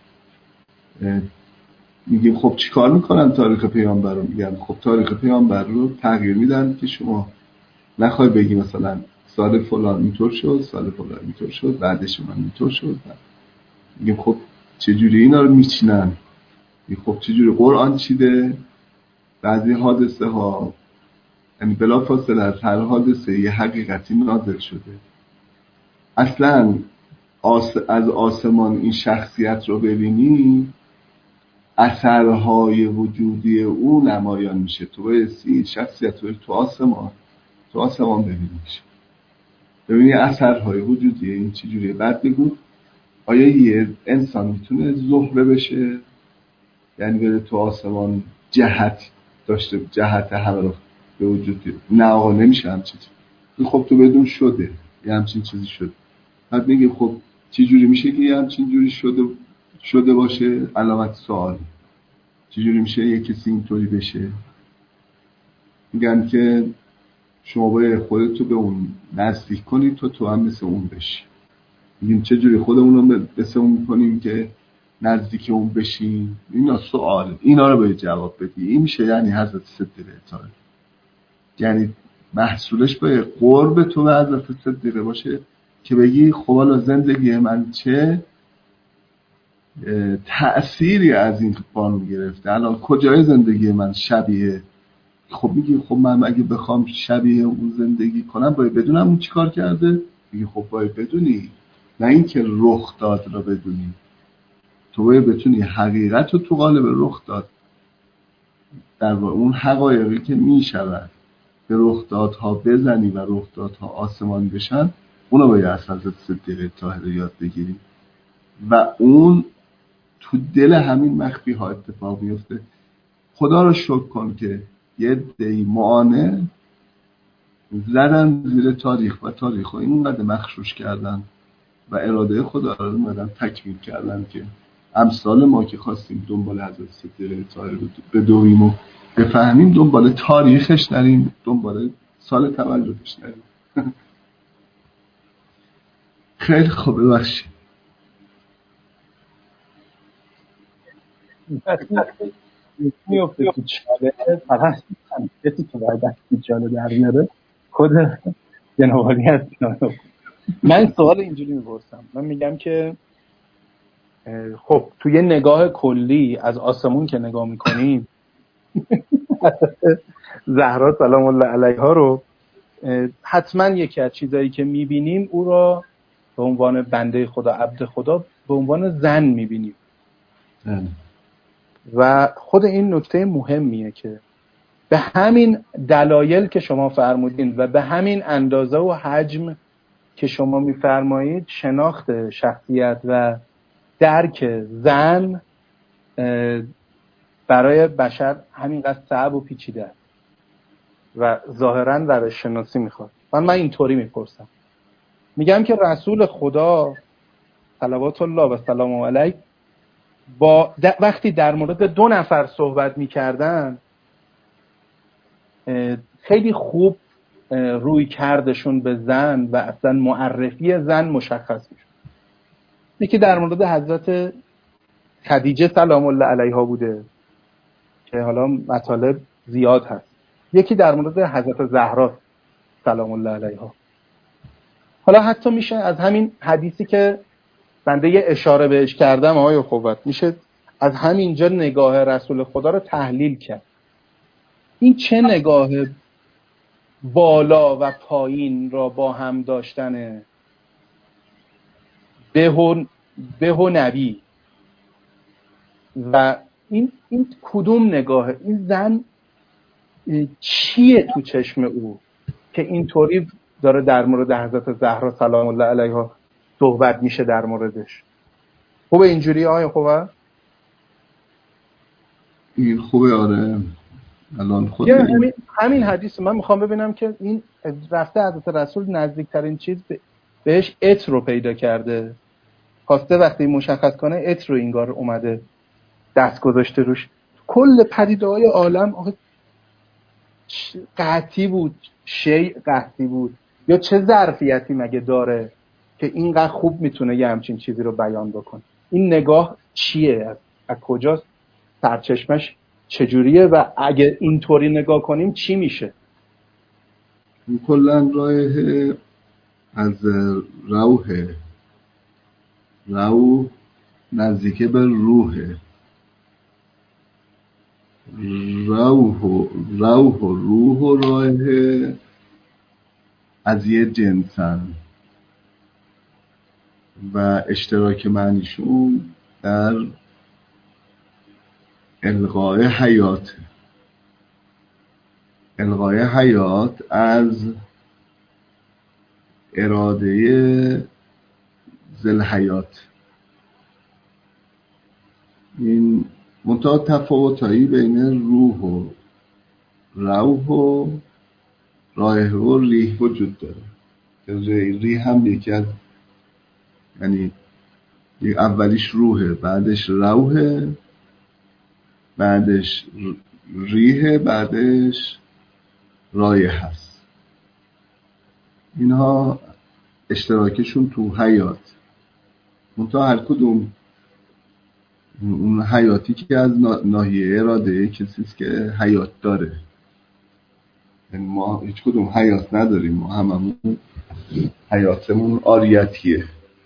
میگیم خب چی کار میکنن تاریخ پیامبر رو؟ میگن خب تاریخ پیامبر رو تغییر میدن که شما نخوای بگی مثلا سال فلان اینطور شد، سال فلان اینطور شد، بعدش من اینطور شد. میگیم خب چجوری اینا رو میچینن؟ خب چجوری قرآن چیده؟ بعضی حادثه ها یعنی بلا فاصله از هر حادثه یه حقیقتی نازل شده. اصلا آس... از آسمان این شخصیت رو ببینی اثرهای وجودی او نمایان میشه. تو بایستی شخصیت رو تو آسمان تو آسمان ببینیش، ببینی اثرهای وجودی این چجوریه. بعد بگو آیا یه انسان میتونه زهره بشه؟ یعنی بره تو آسمان جهت داشته جهت همه رو به وجود بیاره؟ نه آقا نمیشه همچین چیزی. خب تو بدون شده یه همچین چیزی شده. بعد میگه خب چی جوری میشه که یه همچین جوری شده شده باشه؟ علامت سوال. چی جوری میشه یه کسی اینطوری بشه؟ میگن که شما باید خودتو به اون نزدیک کنی تو تو هم مثل اون بشی. میگیم چه جوری خودمون رو مثل اون میکنیم که نزدیک اون بشیم؟ اینا سوال، اینا رو باید جواب بدی. این میشه یعنی حضرت صدیقه طاهره، یعنی محصولش باید قرب تو به حضرت صدیقه باشه که بگی خب حالا زندگی من چه تأثیری از این بانو گرفته، الان کجای زندگی من شبیه. خب میگی خب من اگه بخوام شبیه اون زندگی کنم باید بدونم اون چی کار کرده. میگی خب باید بدونی، نه اینکه رخ داد رو بدونی. تو باید بتونی حقیقت رو تو قالب رخ داد، در واقع اون حقایقی که میشود به رخ دادها بزنی و رخ دادها آسمانی بشن، اونو باید از حضرت صدیقه طاهره یاد بگیری و اون تو دل همین مخفی ها اتفاق میفته. خدا رو شکر کن که یه دی معانه زدن زیر تاریخ و تاریخ ها اینقدر مخشوش کردن و اراده خدا رو اومدن تکمیل کردن که امثال ما که خواستیم دنبال حضرت صدیقه طاهره به دویم و بفهمیم دنبال تاریخش نریم، دنبال سال تولدش نریم. خیلی خوبه. بخشی میفته تو چاله فقط کسی که باید دستی چاله در میاره خود جنابالی هست. من سوال اینجوری میپرسم، من میگم که خب توی یه نگاه کلی از آسمون که نگاه میکنیم زهرا سلام الله علیها رو حتما یکی از چیزایی که میبینیم او را به عنوان بنده خدا عبد خدا به عنوان زن میبینیم و خود این نکته مهمیه که به همین دلایل که شما فرمودین و به همین اندازه و حجم که شما میفرمایید شناخت شخصیت و درک زن برای بشر همینقدر صعب و پیچیده است و ظاهراً روش شناسی میخواد. من من اینطوری میپرسم، میگم که رسول خدا صلوات الله و سلام علیه با وقتی در مورد دو نفر صحبت میکردن خیلی خوب روی کردشون به زن و اصلا معرفی زن مشخص میشه. یکی در مورد حضرت خدیجه سلام الله علیها بوده که حالا مطالب زیاد هست، یکی در مورد حضرت زهرا سلام الله علیها. حالا حتی میشه از همین حدیثی که بنده یه اشاره بهش کردم آقای اخوت میشه از همینجا نگاه رسول خدا رو تحلیل کرد. این چه نگاه بالا و پایین را با هم داشتن به و, به و نبی و این این کدوم نگاهه؟ این زن چیه تو چشم او که اینطوری داره در مورد حضرت زهرا سلام الله علیها صحبت میشه در موردش؟ خوبه اینجوری آیا خوبه؟ این خوبه آره. الان خود همین همین حدیث من میخوام ببینم که این رفته حضرت رسول نزدیکترین چیز بهش عطر رو پیدا کرده، خواسته وقتی مشخص کنه عطر رو اینگار اومده دست گذاشته روش. کل پدیده‌های عالم آخه قحطی بود، شیء قحطی بود، یا چه ظرفیتی مگه داره که اینقدر خوب میتونه یه همچین چیزی رو بیان بکنه؟ این نگاه چیه؟ از, از کجاست؟ سرچشمش چجوریه؟ و اگه اینطوری نگاه کنیم چی میشه؟ کلا راه از روح روح نزدیک به روحه. روح و روح و روح و راه از یه جنسن و اشتراک معنیشون در الغای حیات الغای حیات از اراده ذل حیات. این منتها تفاوتایی بین روح و روح و رایح و ریح وجود داره. ریح هم یکی از یعنی اولیش روحه، بعدش روحه، بعدش ریحه، بعدش رایح هست. اینها اشتراکشون تو حیات. منتها هر کدوم اون حیاتی که از ناحیه اراده کسیست که حیات داره. یعنی ما هیچ کدوم حیات نداریم، ما هممون حیاتمون آریتیه.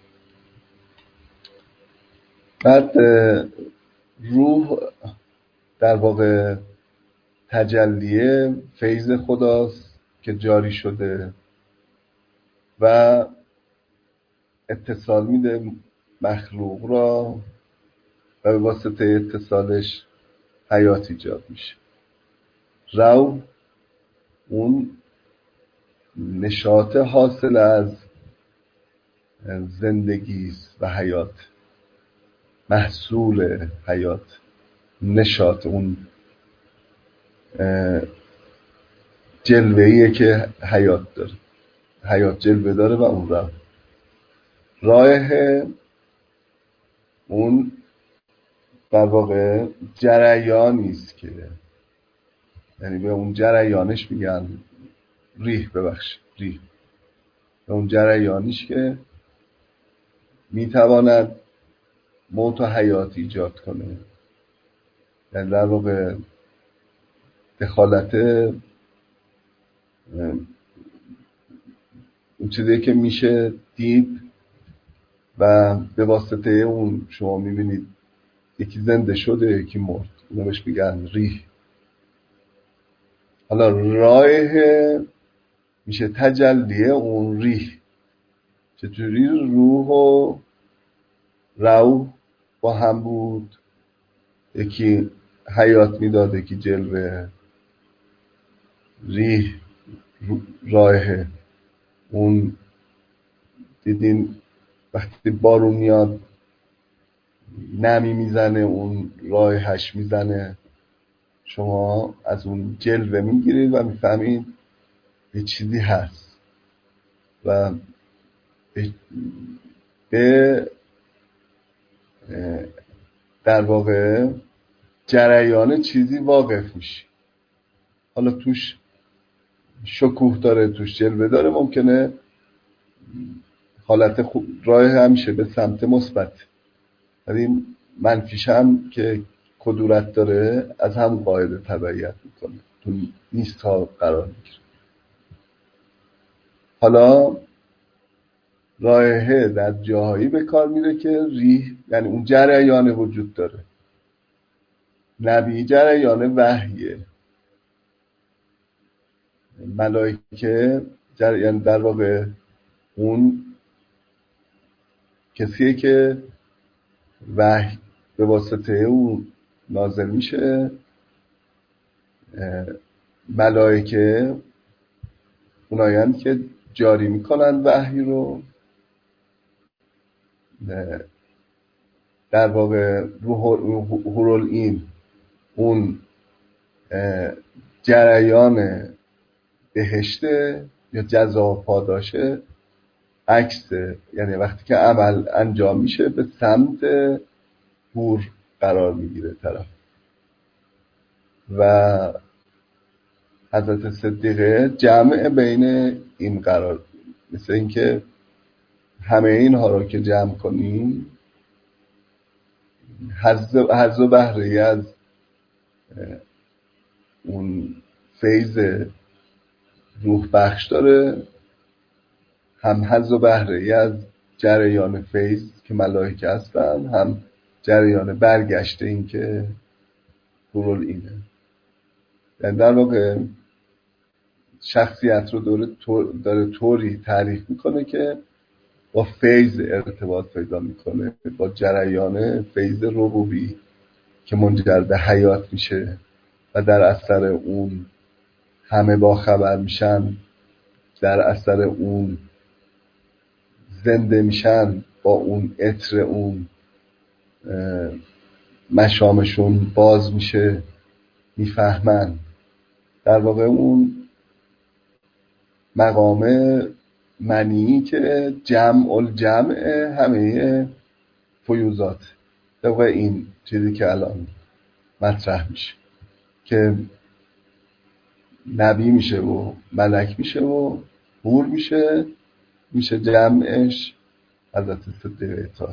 بعد روح در واقع تجلیه فیض خداست که جاری شده و اتصال میده مخلوق را و به واسطه اتصالش حیات ایجاد میشه. روح اون نشاط حاصل از زندگیست و حیات، محصول حیات، نشاط اون جلوه‌ایه که حیات داره. حیات جلوه داره و اون راه رایح اون در واقع جریانیست که یعنی به اون جریانش میگن ریح ببخش ریح به اون جریانیش که میتواند موت و حیات ایجاد کنه. یعنی در واقع دخالت اون چیزی که میشه دید و به واسطه اون شما میبینید یکی زنده شده یکی مرد، اونو بهش میگن ریح. حالا رایح میشه تجلیه اون ریح. چطوری روح و روح با هم بود، یکی حیات میداد یکی جلوه. ریح رایح اون دیدین وقتی بارون میاد نمی میزنه، اون رایحش میزنه، شما از اون جلوه میگیرید و میفهمید یه چیزی هست و به در واقع جریان چیزی واقف میشی. حالا توش شکوه داره، توش جلوه داره، ممکنه حالت خوب راه همیشه به سمت مثبت، ولی منفیش هم که کدورت داره از هم قاعده تبعیت میکنه، تو نیست ها قرار میگیره. حالا رایحه در جاهایی به کار میره که ریح یعنی اون جریان وجود داره. نبی جریان وحیه، ملائکه جریان در واقع اون کسیه که وحی به واسطه اون نازل میشه، ملائکه اونایند که جاری میکنن وحی رو، در واقع روح‌العین اون جریان بهشته یا جزا و پاداشه، عکسه، یعنی وقتی که عمل انجام میشه به سمت حور قرار میگیره طرف. و حضرت صدیقه جمع بین این قرار، مثل اینکه همه اینها رو که جمع کنیم حظ و بهره از اون فیض روح بخش داره، هم حظ و بهره از جریان فیض که ملائکه هستن، هم جریان برگشته این که حورالعینه. یعنی در واقع شخصیت رو داره, داره طوری تعریف میکنه که با فیض ارتباط پیدا میکنه، با جریان فیض ربوبی که منجر به حیات میشه و در اثر اون همه با خبر میشن، در اثر اون زنده میشن، با اون عطر اون مشامشون باز میشه، میفهمن. در واقع اون مقام منی که جمع الجمع همه فیوزات، در واقع این چیزی که الان مطرح میشه که نبی میشه و ملک میشه و حور میشه، میشه جمعش حضرت صدیقه طاهر.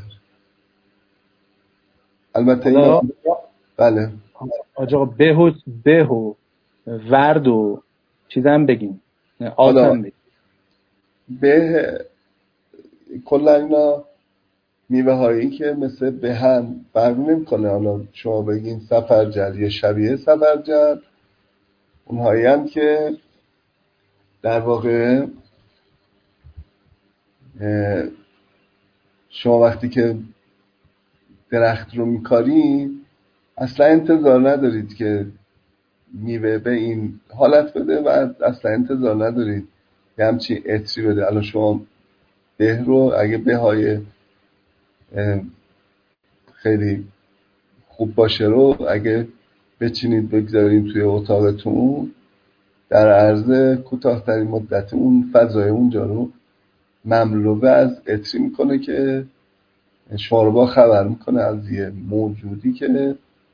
البته اینا بله آجا به و به و ورد و چیزم بگیم، آتم بگیم. به کلا اینا میوه هایی که مثل بهن فرق نمیکنه. حالا شما بگین سفرجل یا شبیه سفرجل، اونهایی هم که در واقع شما وقتی که درخت رو میکاری اصلا انتظار ندارید که میوه به این حالت بده و اصلا انتظار ندارید یه همچین عطری بده. الان شما به رو اگه به های خیلی خوب باشه رو اگه بچینید بگذارید توی اتاقتون، در عرض کوتاه‌ترین مدت اون فضای اونجا رو مملو از عطری میکنه که شما رو با خبر میکنه از یه موجودی که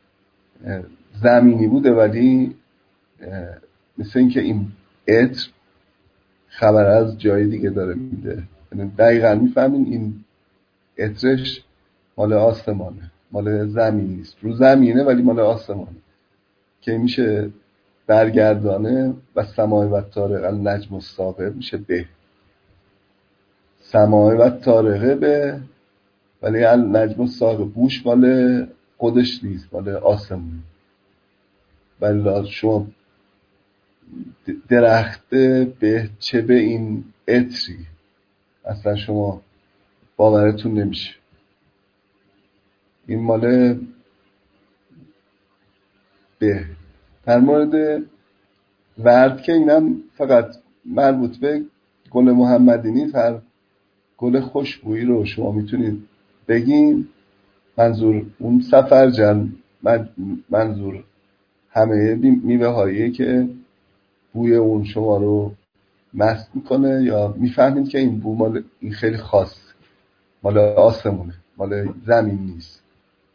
زمینی بوده ولی مثل این که این عطر خبر از جای دیگه داره میده. دقیقا میفهمین این عطرش مال آسمانه، مال زمین نیست. رو زمینه ولی مال آسمانه که میشه برگردانه. و سماع و طارق النجم الثاقب میشه به سماع و طارقه به، ولی النجم الثاقب بوش مال خودش نیست، مال آسمون. ولی شما درخت به چه به این عطری اصلا شما باورتون نمیشه. این مال به. در مورد ورد که اینم فقط مربوط به گل محمدی نیست، هر گل خوشبویی رو شما میتونید بگین. منظور اون سفرجل، منظور همه میوه هایی که بوی اون شما رو مست میکنه یا میفهمید که این بو مال این خیلی خاص، مال آسمونه، مال زمین نیست.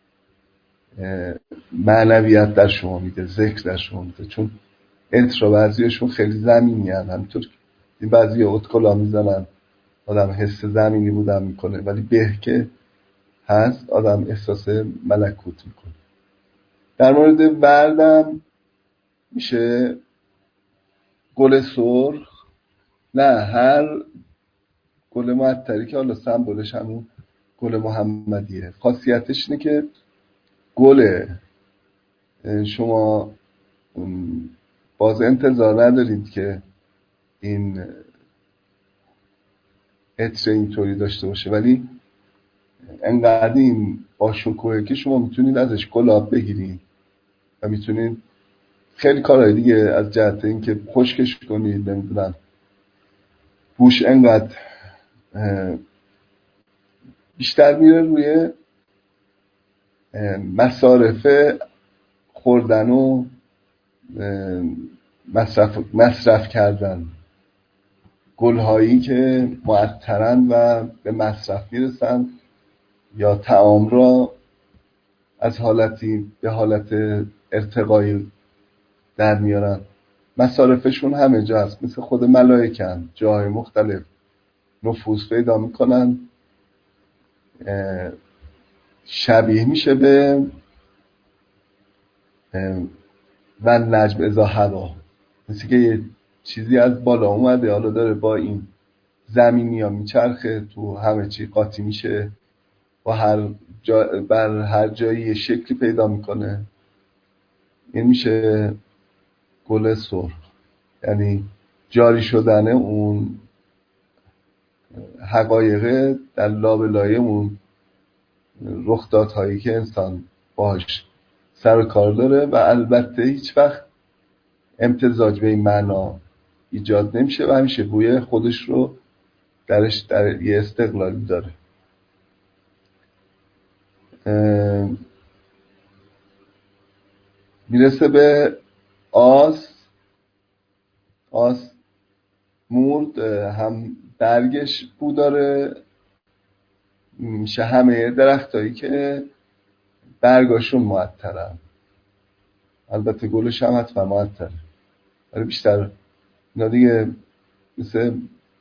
معنویت در شما میده، ذکر در شما میده، چون عطر و بعضیشون خیلی زمینی هستن. همینطور این بعضی اتکلا میزنن آدم حس زمینی بودن میکنه، ولی به که هست آدم احساس ملکوت میکنه. در مورد وردم میشه گل سرخ، نه هر گل معطری که حالا سمبولش همون گل محمدیه. خاصیتش اینه که گل شما باز انتظار ندارید که این عطر اینطوری داشته باشه، ولی انقدر این با شکوهه که شما میتونید ازش گلاب بگیرید و میتونید خیلی کارهای دیگه از جهت این که خشکش کنید، نمیدونم بوش انقدر بیشتر میره روی مصارف خوردن و مصرف, مصرف کردن، گلهایی که معطرن و به مصرف میرسن یا طعام را از حالتی به حالت ارتقایی در میارن. مصارفشون همه جا هست، مثل خود ملائکن، جاهای مختلف نفوذ پیدا میکنن. شبیه میشه به و نجم اذا هوا، مثل که یه چیزی از بالا اومده، حالا داره با این زمینی ها میچرخه، تو همه چی قاطی میشه و هر جا بر هر جایی یه شکلی پیدا میکنه. این میشه گل سرخ، یعنی جاری شدن اون حقایق در لابلای اون رخدادهایی که انسان باهاش سر و کار داره و البته هیچ وقت امتزاج به این معنا ایجاد نمیشه و همیشه بوی خودش رو درش در یه استقلالی داره. میرسه به آس. آس مورد، هم برگش بو داره، میشه همه درختایی که برگاشون معطرن، البته گلش هم حتما معطره، ولی بیشتر اینا دیگه مثل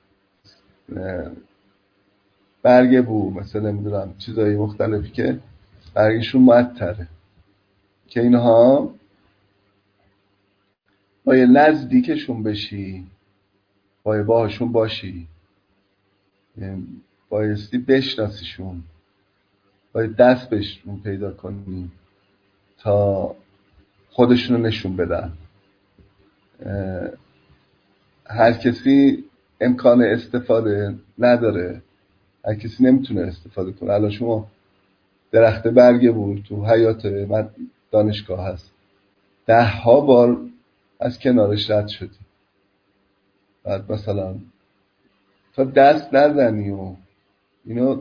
برگ بو، مثلا نمیدونم چیزایی مختلفی که برگشون معطره، که اینها باید نزدیکشون بشی، باید باهاشون باشی، بایستی بشناسیشون، باید دست بهشون پیدا کنی تا خودشونو نشون بدن. هر کسی امکان استفاده نداره، هر کسی نمیتونه استفاده کنه. الان شما درخت برگ بود تو حیات من دانشگاه هست، ده ها بار از کنارش رد شدی، بعد مثلا تا دست نزنی و اینو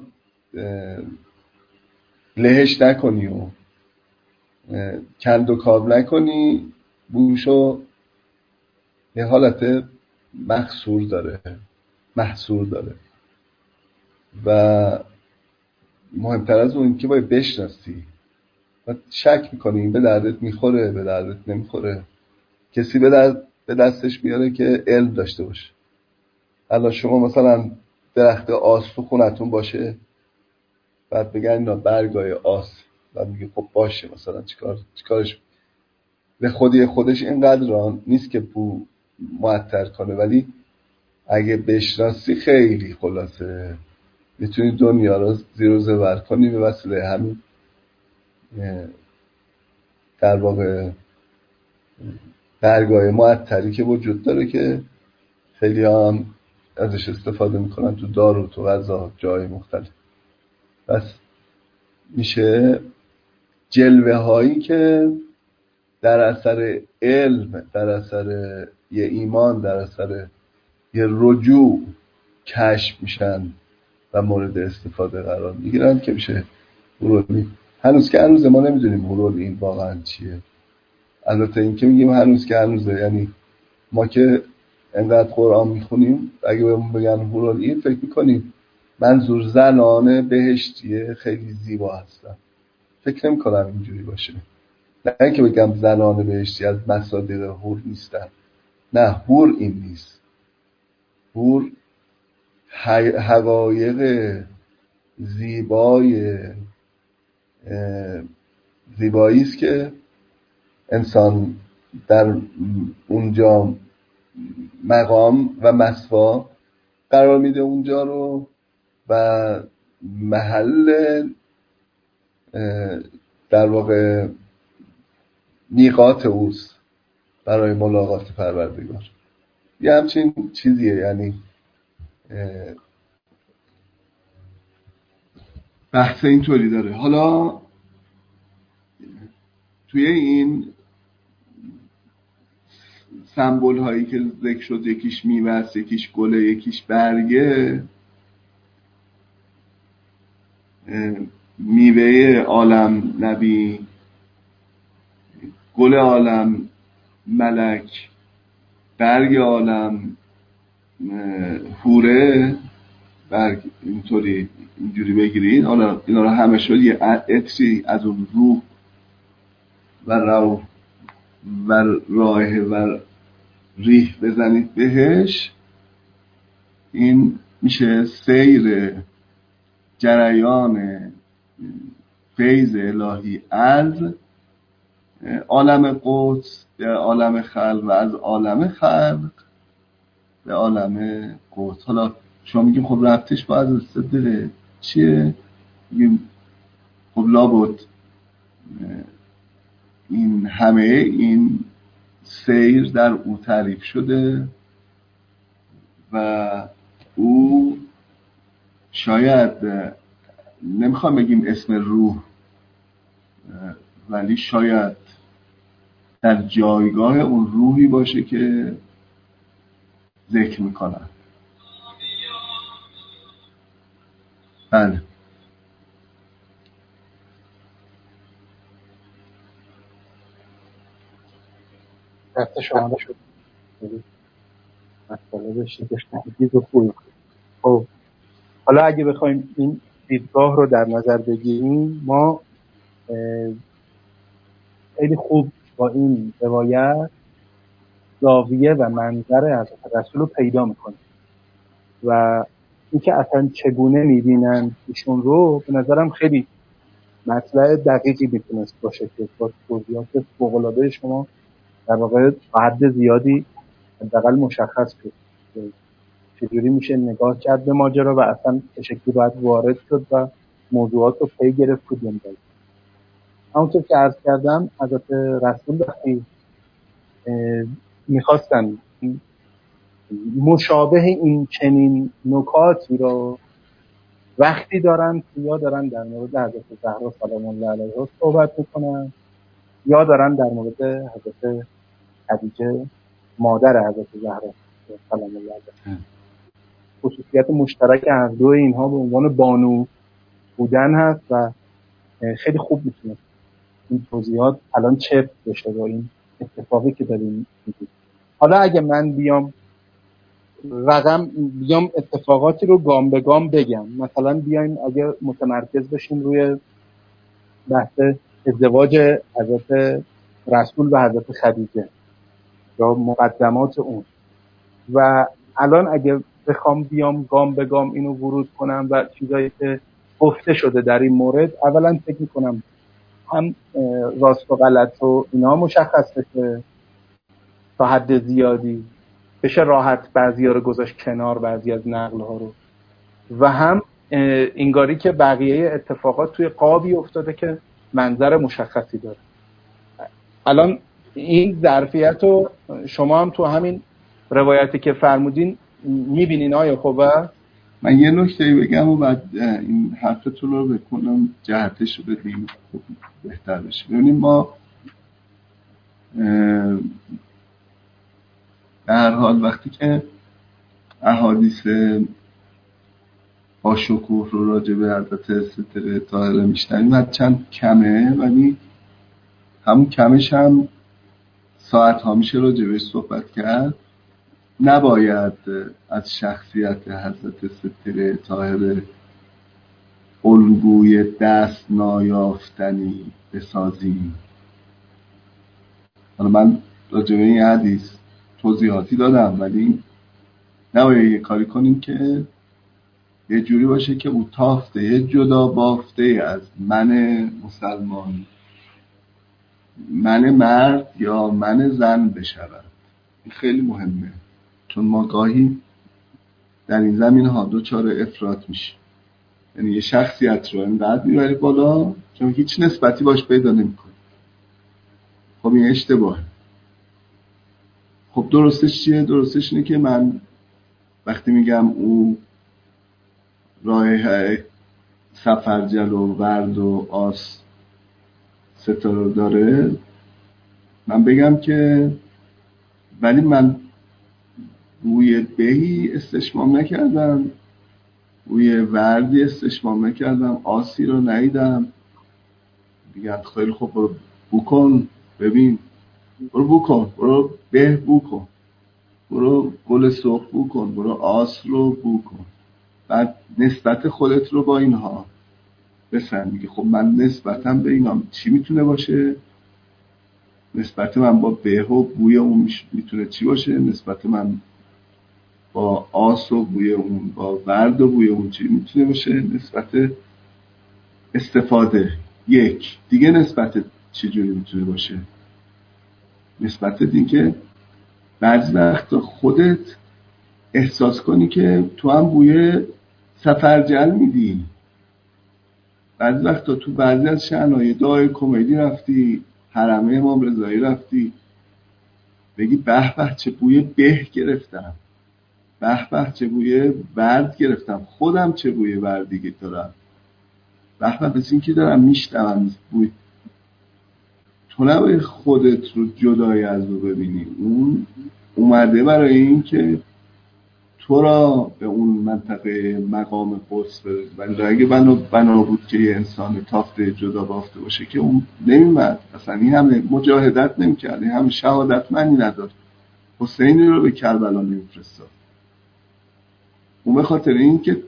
لهش نکنی و کند و کاب نکنی، بوشو یه حالت محصور داره محصور داره و مهمتر از اون که باید بشناسی و شک میکنی این به دردت میخوره به دردت نمیخوره. کسی به درد به دستش میاره که علم داشته باشه. الان شما مثلا درخت آس تو خونتون باشه، بعد بگن اینا برگای آس، بعد میگه خب باشه مثلا چیکار چیکارش به خودی خودش اینقدر ران نیست که بو معطر کنه، ولی اگه بشناسی خیلی خلاصه میتونی دنیا رو زیر و زبر کنی به وسیله همین در واقع برگای معطری که وجود داره که خیلی هم ازش استفاده میکنن تو دارو، تو غذا، جای مختلف. بس میشه جلوه هایی که در اثر علم، در اثر یه ایمان، در اثر یه رجوع کشف میشن و مورد استفاده قرار میگیرن که میشه هورولین. هنوز که هنوز ما نمیدونیم هورولین واقعا چیه. البته این که میگیم هنوز که هنوزه، یعنی ما که انقدر قرآن میخونیم اگه بهمون بگن هورولین فکر میکنیم منظور زنان بهشتیه خیلی زیبا هستن. فکر نمی کنم اینجوری باشه. نه اینکه بگم زنان بهشتی از مصادیق هور نیستن، نه، هور این نیست. هور حقایق زیبای زیبایی است که انسان در اونجا مقام و مسوا قرار میده اونجا رو و محل در واقع میقات اوست برای ملاقات پروردگار. یه همچین چیزیه، یعنی بحث اینطوری داره. حالا توی این سمبل هایی که ذکر شد، یکیش میوه است، یکیش گله، یکیش برگه. میوه عالم نبی، گل عالم ملک، برگ عالم حوره، برگ اینطوری اینجوری بگیرید. حالا اینا رو همه شد یه عطری از اون روح و رو و رایحه و ریح بزنید بهش. این میشه سیر جریان فیض الهی از عالم قدس به عالم خلق و از عالم خلق به عالم قدس. حالا شما میگیم خب ربطش با از صدره چیه؟ میگیم خب لابد این همه این سیر در او تعریف شده و او شاید نمیخوام بگیم اسم روح، ولی شاید در جایگاه اون روحی باشه که ذکر میکنن. بله دست شما شد مسئله بشید تحقیق و خوبی. خب حالا اگه بخوایم این دیدگاه رو در نظر بگیریم، ما خیلی خوب با این روایت زاویه و منظر حضرت رسول رو پیدا میکنیم و اینکه اصلا چگونه میبینن ایشون رو به نظرم خیلی مطلع دقیقی میتونست باشه که با توضیحات فوق‌العاده شما در واقع حد زیادی حداقل مشخص شد چجوری میشه نگاه کرد به ماجرا و اصلا به شکلی باید وارد شد و موضوعات رو پی گرفت کدوم دارید. همونطور که عرض کردم حضرت رسول وقتی میخواستن مشابه این چنین نکاتی رو وقتی دارن یا دارن در مورد حضرت زهرا سلام الله علیها صحبت میکنن یا دارن در مورد حضرت خدیجه مادر حضرت زهرا سلام الله علیها، خصوصیت مشترک هر دو اینها به عنوان بانو بودن هست و خیلی خوب میتونه این توضیحات الان چفت بشه با این اتفاقی که داریم میگیم. حالا اگه من بیام رقم بیام اتفاقاتی رو گام به گام بگم، مثلا بیایم اگه متمرکز بشیم روی بحث ازدواج حضرت رسول و حضرت خدیجه یا مقدمات اون، و الان اگه بخوام بیام گام به گام اینو ورود کنم و چیزایی که گفته شده در این مورد، اولا فکر می‌کنم هم راست و غلط و اینا مشخص بشه تا حد زیادی، بشه راحت بعضی‌ها رو گذاشت کنار، بعضی از نقل‌ها رو، و هم انگاری که بقیه اتفاقات توی قابی افتاده که منظر مشخصی داره. الان این ظرفیت رو شما هم تو همین روایتی که فرمودین میبینین آیا خوبه؟ من یه نکته بگم و بعد این حرفتون رو بکنم جهتش رو بدیم خوب بهتر بشه. ببینیم ما در حال وقتی که احادیث با شکوه رو راجع به حضرت ستره طاهره میشنویم و چند کمه، ولی همون کمش هم ساعت ها میشه راجع بهش صحبت کرد. نباید از شخصیت حضرت ستره طاهره الگوی دست نایافتنی بسازیم. حالا من راجع به این حدیث توضیحاتی دادم، ولی نباید یه کاری کنیم که یه جوری باشه که او تافته یه جدا بافته از من مسلمان، من مرد یا من زن بشود. این خیلی مهمه، چون ما گاهی در این زمین ها دوچار افراط میشه، یعنی یه شخصیت رو اینقدر میبری بالا که هیچ نسبتی باش پیدا نمیکنی. خب این اشتباهه. خب درستش چیه؟ درستش اینه که من وقتی میگم او راه سفرجل و ورد و آس ستاره داره، من بگم که ولی من بوی بهی استشمام نکردم، بوی وردی استشمام نکردم، آسی رو ندیدم. میگن خیلی خوب برو بو کن ببین، برو بو کن، برو به بو کن، برو گل سرخ بو کن، برو آس رو بو کن، بعد نسبت خودت رو با اینها بسن. میگه خب من نسبتم به اینا چی میتونه باشه؟ نسبت من با به و بوی اون میتونه چی باشه؟ نسبت من با آس و بوی اون، با ورد و بوی اون چی میتونه باشه؟ نسبت استفاده. یک دیگه نسبت چی جوری میتونه باشه؟ نسبت این که بعضی وقتا خودت احساس کنی که تو هم بوی سفرجل میدی. بعضی وقتا تو بعضی از شأنهای دعای کمدی رفتی، حرمه امام رضایی رفتی، بگی به به چه بوی به گرفتم، به به چه بوی ورد گرفتم، خودم چه بوی وردی دارم، به به مثل این که دارم میشتم بوی. تو نباید خودت رو جدای از رو ببینی، اون اومده برای این که تو را به اون منطقه مقام قدس برسه. ولی اگه بنا, بنا بود که یه انسان تافته جدا بافته باشه که اون نمیمد، اصلا این همه مجاهدت نمیکرد، این همه شهادت منی نداد، حسینی رو به کربلا نمیفرستاد. اون به خاطر این که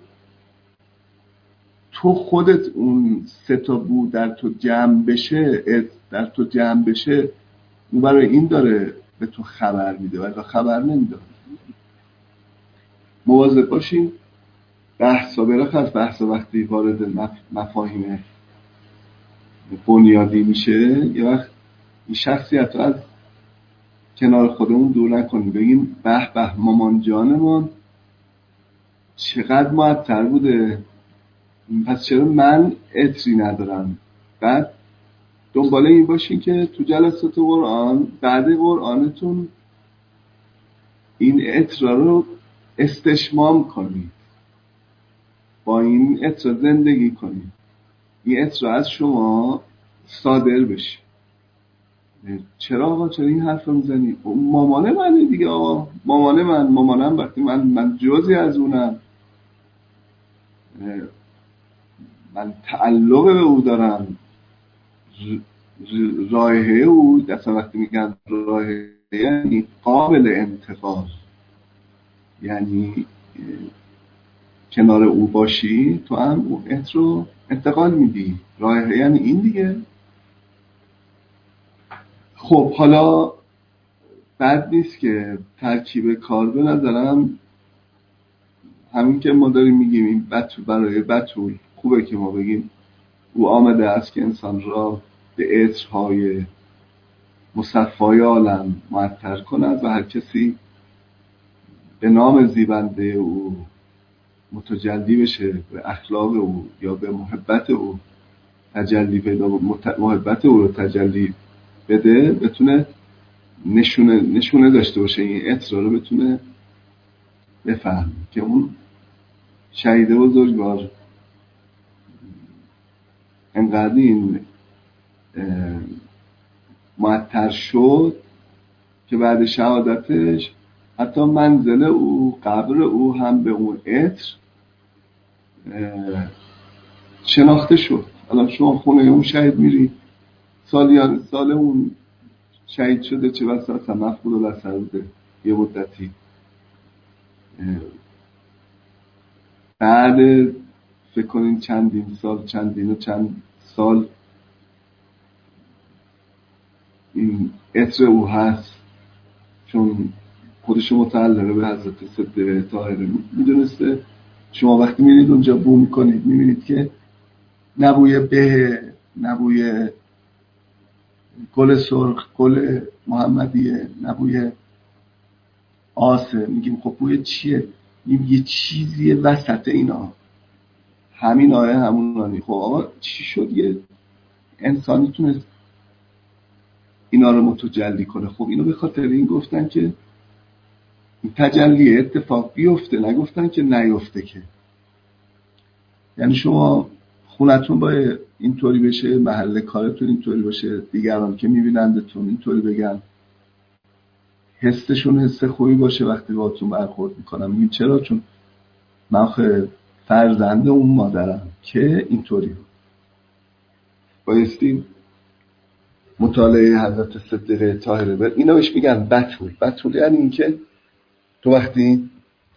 تو خودت اون سه تا بود در تو جمع بشه، در تو جمع بشه، اون برای این داره به تو خبر میده ولی خبر نمیده. مواظب باشین بحثا برخص بحثا وقتی وارد مفاهیم بنیادی میشه، یه وقت این شخصیت رو از کنار خودمون دور نکنیم، بگیم به به مامان جانمون چقدر معطر بوده، پس چرا من عطری ندارم. بعد دنبال این باشین که تو جلسات قرآن بعد قرآنتون این عطر رو استشمام کنید، با این عطر زندگی کنید، این عطر از شما صادر بشه. چرا آقا چرا این حرف رو میزنی؟ مامانه منه دیگه آقا، مامانه من مامانم وقتی من من جزی از اونم، من تعلق به او دارم، رایحه او اصلا وقتی میگن رایحه یعنی قابل انتقال، یعنی کنار او باشی تو هم اون عطر رو انتقال میدی. رایحه یعنی این دیگه. خب حالا بد نیست که ترکیب کار به نظرم همین که ما داریم میگیم این بطول برای بطول خوبه که ما بگیم او آمده است که انسان را به عطرهای مصفای عالم معطر کند و هر کسی به نام زیبنده او متجلی بشه، به اخلاق او یا به محبت او تجلی پیدا، محبت او رو تجلی بده، بتونه نشونه نشونه داشته باشه، این عطر رو بتونه بفهم که اون شهید بزرگوار انقدر این معطر شد که بعد شهادتش حتی منزل او، قبر او هم به اون عطر شناخته شد. الان شما خونه اون شهید میری، سالیان سال اون شهید شده، چه بسا اصلا مفقود الاثر بوده یه مدتی، بعد فکر کنین چندین سال چندین و چند سال این عطر او هست، چون خودش متعلقه به حضرت صدیقه طاهره میدونسته. شما وقتی میرید اونجا بو میکنید میبینید که نبوی به، نبوی گل سرخ، گل محمدیه، نبوی آسه. میگیم خب بوی چیه؟ میگیم یه چیزیه وسط اینا، همین آیه همون آنی. خب آقا چی شد یه انسانی تونست اینا رو متجلی کنه؟ خب اینو به خاطر این گفتن که این تجلی اتفاق بیفته، نگفتن که نیفته که. یعنی شما خونتون باید اینطوری بشه، محل کارتون اینطوری باشه، دیگران که میبینندتون اینطوری بگن، حسشون حس خوبی باشه وقتی باهاتون برخورد میکنم. میگیم چرا؟ چون من خیلی فرزند اون مادرم که اینطوری بایستی مطالعه حضرت صدیقه طاهره بر اینا بهش میگن بتول. بتول یعنی این که تو وقتی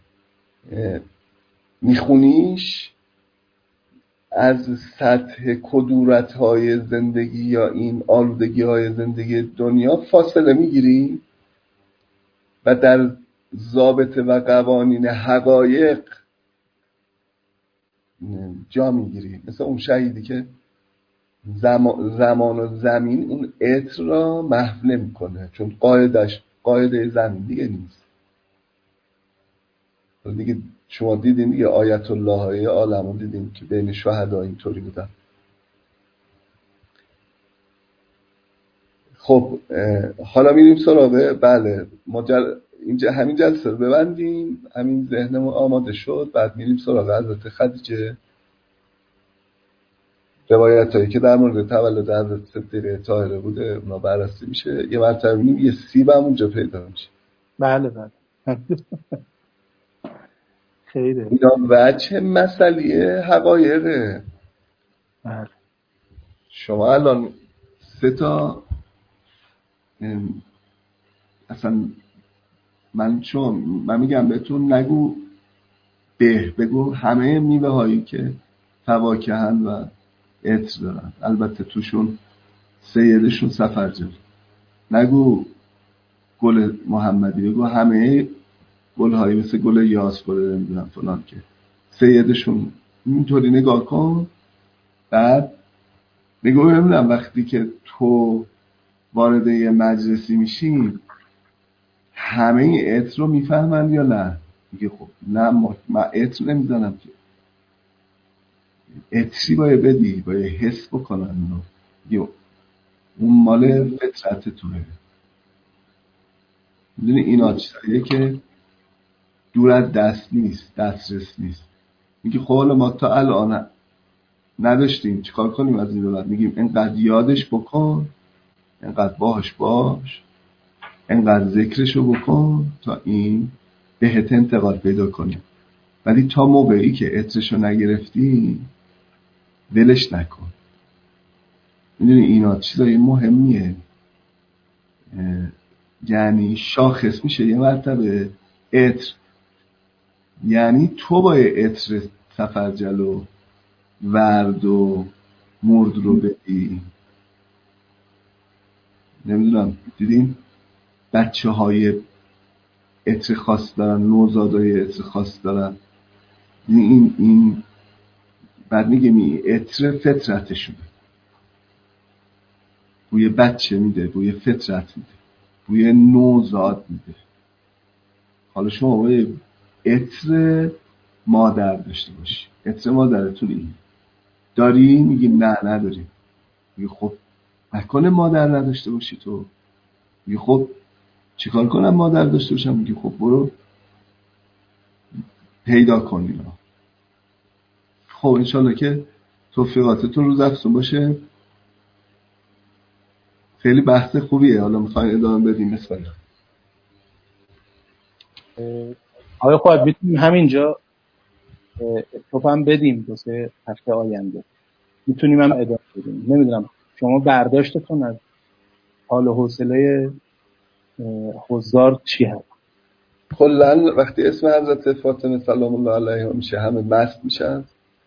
میخونیش از سطح کدورت‌های زندگی یا این آلودگی‌های زندگی دنیا فاصله میگیری و در ضابطه و قوانین حقایق جا میگیری. مثل اون شهیدی که زمان و زمین اون عطر را محو نمی‌کنه، چون قاعدش قاعده زمین دیگه نیست دیگه. شما دیدین دیگه آیت الله های عالم دیدین که بین شهدا اینطوری بودن. خب حالا میریم سراغ بله ما جل... اینجا همین جلسه رو ببندیم، همین ذهنمون آماده شد، بعد میریم سراغ حضرت خدیجه، روایت هایی که در مورد تولد حضرت صدیقه طاهره بوده اونا بررسی میشه. یه مرتبه میریم یه سیب هم اونجا پیدا میشه. بله بله خیره. اینا وجه مسئله حقایقه. بله. شما الان سه تا اصلا من چون من میگم بهتون نگو به بگو همه میوه هایی که فواکهن و عطر دارن، البته توشون سیدشون سفرجل، نگو گل محمدی، بگو همه گل هایی مثل گل یاس، گل نمیدونم فلان که سیدشون اینطوری نگاه کن. بعد بگو ببینم وقتی که تو وارد یه مجلسی میشی همه عطر رو میفهمن یا نه؟ میگه خب نه من عطر نمیدانم که. عطری باید بدی، باید حس بکنن اونو. یو اون مال فطرت توه. میدونی اینا چیزاییه که دور از دست نیست، دسترس نیست. میگه خب حالا ما تا الان نداشتیم چیکار کنیم از این بعد؟ میگیم اینقدر یادش بکن، اینقدر باهاش باش، اینقدر ذکرشو بکن تا این بهت انتقال پیدا کنیم. ولی تا موقعی که عطرشو نگرفتی ولش نکن. میدونی اینا چیزای مهمیه. یعنی شاخص میشه یه مرتبه عطر، یعنی تو با عطر سفرجل و ورد و مرد رو بدی. نمیدونم دیدین بچه های عطر خاص دارن، نوزادای عطر خاص دارن. این این بعد میگه می عطر فطرتشونه، بوی بچه میده، بوی فطرت میده، بوی نوزاد میده. حالا شما باید عطر مادر داشته باشی. عطر مادرتون این داری؟ میگی نه نداری. میگه خب نکنه مادر نداشته باشی تو؟ میگه خب چیکار کنم مادر داشته باشم؟ میگه خب برو پیدا کن اینا. خب انشالله که توفیقاتتون روز افزون باشه. خیلی بحث خوبیه. حالا میخواین ادامه بدیم مثلا آقای خواهد میتونیم همینجا اتفاقا بدیم دو سه هفته آینده میتونیم هم ادامه بدیم. نمیدونم شما برداشتتون از حال و حوصله حضار چی هست؟ کلا وقتی اسم حضرت فاطمه سلام الله علیها میشه همه مست میشن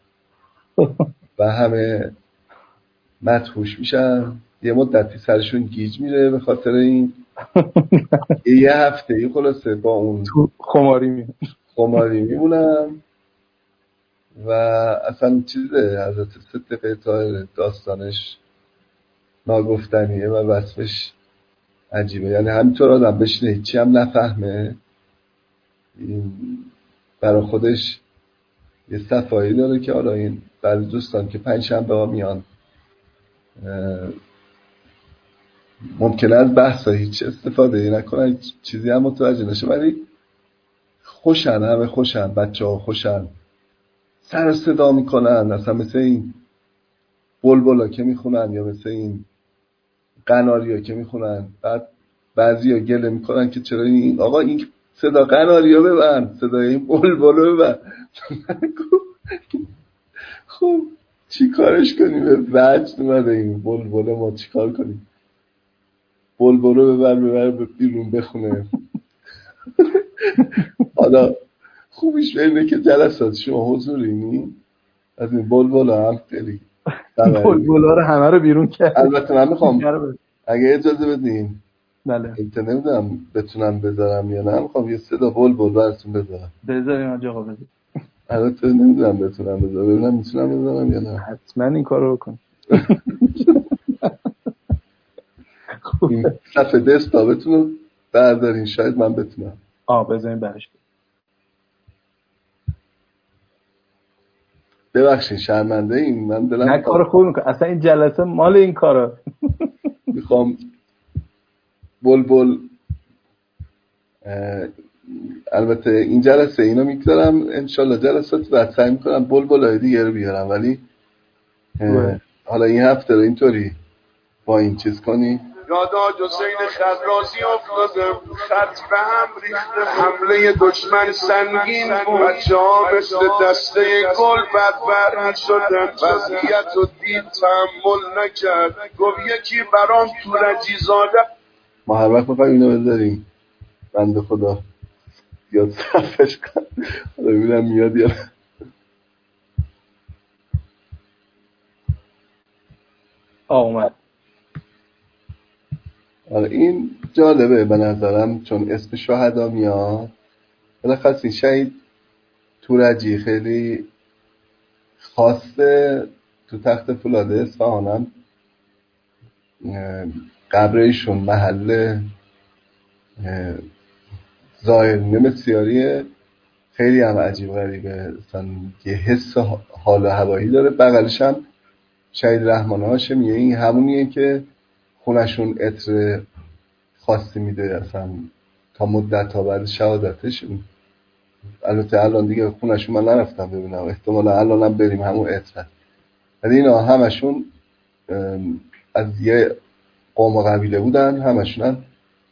و همه مدهوش میشن. یه مدتی سرشون گیج میره به خاطر این یه هفته یه خلاصه با اون خماری میمونم خماری میمونم. و اصلا چیزه حضرت صدیقه طاهره داستانش ناگفتنیه و وصفش عجیبه. یعنی همینطور آدم بشینه هیچی هم نفهمه، این برای خودش یه صفایی داره که حالا این بعضی دوستان که پنج شنبه ها میان ممکنه از بحث ها هیچ استفاده نکنن، چیزی هم متوجه نشه، ولی خوشن، همه خوشن، بچه ها خوشن، سر صدا میکنن اصلا مثل این بلبلا که میخونن یا مثل این قناری ها که میخونن. بعد بعضیا گله میکنن که چرا این آقا این صدا قناریا ببند، صدای این بلبلو ببند. خب چی کارش کنیم؟ به وجد اومده این بلبلو، ما چی کار کنیم؟ بلبلو ببر ببر بیرون بخونه. حالا خوبیش اینه که جلسات شما حضورینی از این بلبلا هم خیلی بلبلا رو همه رو بیرون کرد. البته من میخوام اگه اجازه بدین، بله البته نمیدونم بتونم بذارم یا نه، میخوام یه صدا بلبل براتون بذارم. بذاریم آقا بذاریم. البته نمیدونم بتونم بذارم، ببینم میتونم بذارم یا نه. حتما این کارو بکن. این صفحه دسکتاپتون رو بردارین، شاید من بتونم. آه بذاریم برش. ببخشید شرمنده این من دلم نه کار خوب میکنه، اصلا این جلسه مال این کارا. میخوام بلبل البته این جلسه اینا میگذارم انشالله جلسات بعد سعی میکنم بلبلای دیگه رو بیارم، ولی حالا این هفته رو اینطوری با این چیز کنی. یادا حسین خرازی افتادم، خط به هم ریخته، حمله دشمن سنگین بود، بچه ها مثل دسته گل بدبر می شدن، وضعیت رو دید تحمل نکرد، گفت یکی برام تورجی زاده. ما هر وقت میخوایم اینو بذاریم بنده خدا یاد صرفش کن، ببینم میاد یا آمد. آره این جالبه به نظرم، چون اسم شهدا میاد. بالاخره این شهید تورجی خیلی خاصه، تو تخت فولاده اصفهانم قبرشون محل ظاهرینه بسیاریه، خیلی هم عجیب غریبه، مثلا یه حس حال هوایی داره. بغلش هم شهید رحمان هاشمیه، این همونیه که خونشون عطر خاصی میده اصلا تا مدت ها بعد شهادتش. البته الان دیگه خونشون من نرفتم ببینم، احتمالا الان هم بریم همون عطر. ولی اینا همشون از یه قوم و قبیله بودن، همشون هم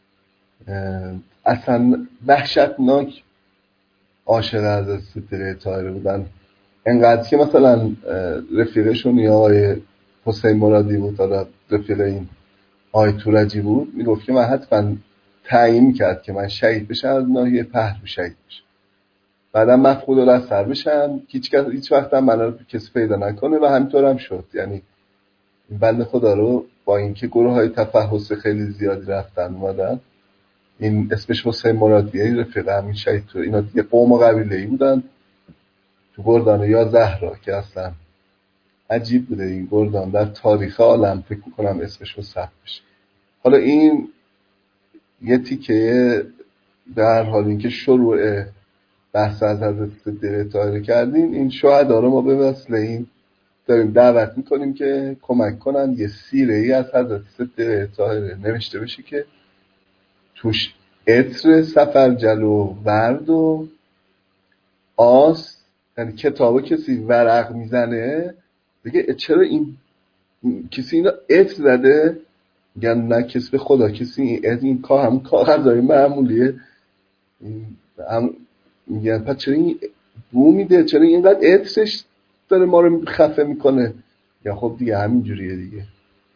اصلا وحشتناک عاشق حضرت صدیقه طاهره بودن، انقدر که مثلا رفیقشون یا آقای حسین مرادی بود، حالا رفیق این آقای تورجی بود، میگفت که من حتما تعیین کرد که من شهید بشم، از ناحیه پهلو شهید بشم، بعدم مفقود الاثر بشم، هیچ هیچ وقت هم من رو کسی پیدا نکنه، و همینطور هم شد. یعنی این بنده خدا رو با اینکه گروه های تفحص خیلی زیادی رفتن اومدن، این اسمش حسین مرادیه، رفیق همین شهید تو اینا دیگه قوم و قبیله‌ای بودن تو گردان یا زهرا، که اصلا عجیب بوده این گردان در تاریخ عالم فکر میکنم اسمش رو ثبت بشه. حالا این یه تیکه در حال اینکه شروع بحث از حضرت صدیقه طاهره کردیم، این شهدا رو ما به وسیله این داریم دعوت میکنیم که کمک کنن یه سیره ای از حضرت صدیقه طاهره نوشته بشه که توش عطر سفرجل و ورد و آس، یعنی کتابو کسی ورق میزنه دیگه چرا این کسی اینا عطر زده، میگن نه کسی به خدا کسی این این کار هم کاغذهای معمولیه، هم میگن پس چرا این بو میده، چرا اینقدر عطرش داره ما رو خفه میکنه، یا خب دیگه همین جوریه دیگه.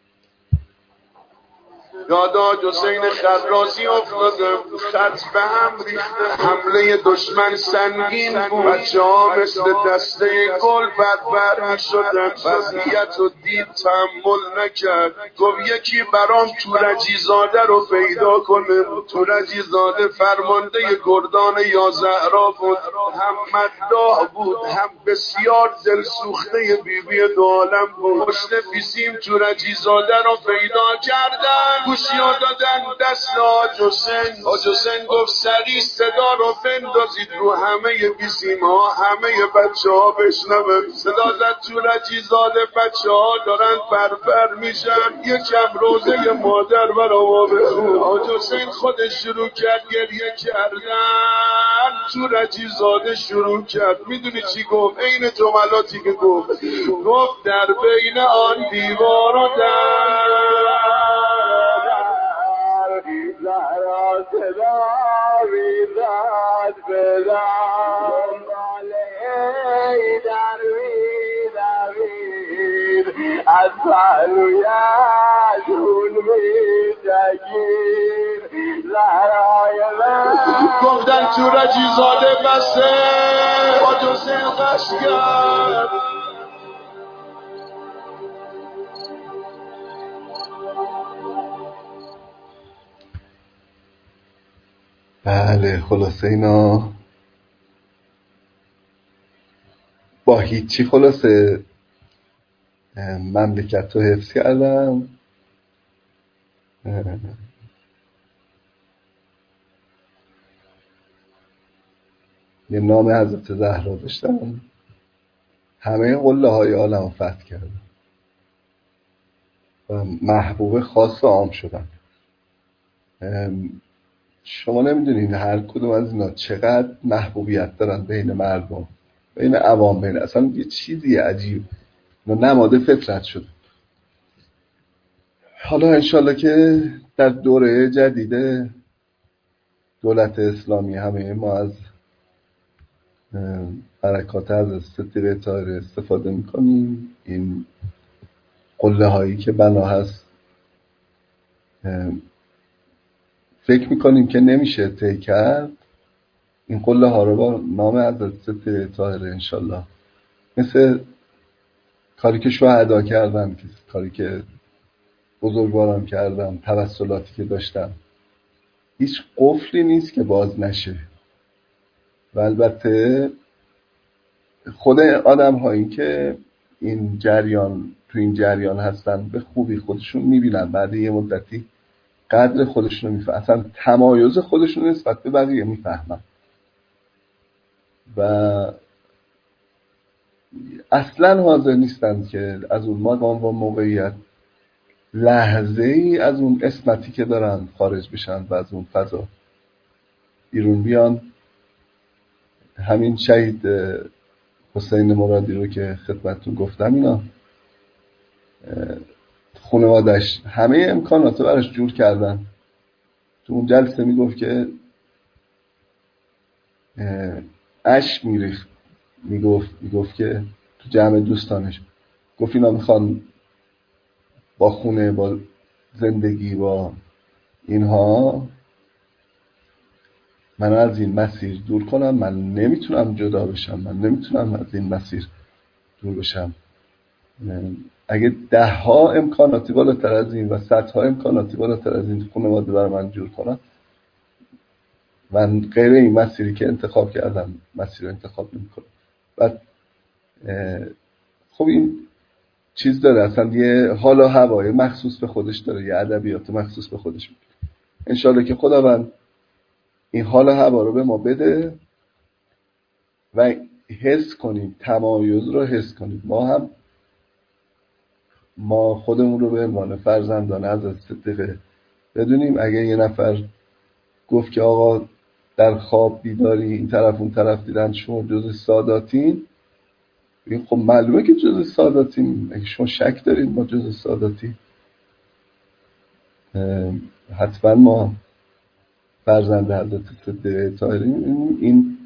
یادا حسین خرازی افتادم، خط به هم ریخته، حمله دشمن سنگین بود، بچه ها مثل دسته گل بدبر می شدن، وضعیت رو دید تحمل نکرد، گفت یکی برام تورجی زاده رو پیدا کنه. تورجی زاده فرمانده گردان یا زهرا بود، هم مداح بود هم بسیار دل سوخته بیبی دو عالم بود. پشت بیسیم تورجی زاده رو پیدا کردن، گوشیو دادن دست حاج حسین. حاج حسین گفت سریع صدا رو بندازید رو همه بیسیم ها، همه بچه ها بشنون. صدا زد تورجی زاده بچه ها دارن فرفر میشن، یکم روزه مادر برا ما بخون. حاج حسین خودش شروع کرد گریه کردن، تورجی زاده شروع کرد میدونی چی گفت؟ این جملاتی که گفت، گفت در بین آن دیوار و در صدا میزد بدم دنباله در میدوید از پرویش خون میجگیر زهرای من گفتن تو رجیزاده بسته با جز قش کرد. بله خلاصه اینا با هیچی خلاصه مملکت رو حفظ کردم. یه نام حضرت زهرا داشتم، همه قله های عالم رو فتح کردم و محبوب خاص عام شدم. شما نمیدونین هر کدوم از اینا چقدر محبوبیت دارن بین مردم، بین عوام، بین اصلا یه چیزی عجیب نماده فطرت شد. حالا انشالله که در دوره جدید دولت اسلامی همه ما از برکات از ستیره طاهره استفاده میکنیم. این قله هایی که بنا هست فکر میکنیم که نمیشه طی کرد، این قله ها رو با نام حضرت ستیره طاهره انشالله مثل کاری که شهدا کردن، کاری که بزرگواران کردن، توسلاتی که داشتن، هیچ قفلی نیست که باز نشه. و البته خود آدم هایی که این جریان تو این جریان هستن به خوبی خودشون میبینن، بعد یه مدتی قدر خودشون رو میفهمن، اصلا تمایز خودشون نسبت به بقیه میفهمن و اصلا حاضر نیستن که از اون مقام و موقعیت لحظه ای از اون اسمتی که دارن خارج بشن و از اون فضا بیرون بیان. همین شهید حسین مرادی رو که خدمتتون گفتم، اینا خانواده‌اش همه امکانات رو براش جور کردن. تو اون جلسه میگفت که اشک میریخت، میگفت میگفت که تو جمع دوستانش گفت اینا میخوان با خونه، با زندگی، با اینها من از این مسیر دور کنم، من نمیتونم جدا بشم، من نمیتونم از این مسیر دور بشم. اگه ده ها امکاناتی بالاتر از این و صد ها امکاناتی بالاتر از این خانواده برای من جور کنم، من غیر این مسیری که انتخاب کردم مسیر رو انتخاب نمی کنم. بعد خب این چیز داره، اصلا یه حال و هوای مخصوص به خودش داره، یه ادبیات مخصوص به خودش میده. انشالله که خداوند این حال و هوا رو به ما بده و حس کنیم، تمایز رو حس کنیم. ما هم ما خودمون رو به عنوان فرزندان حضرت صدیقه بدونیم. اگه یه نفر گفت که آقا در خواب بیداری این طرف اون طرف دیدن شما جز ساداتین، این خب معلومه که جز ساداتین. اگه شما شک دارید ما جز ساداتین، حتما ما فرزند حضرت صدیقه طاهره. این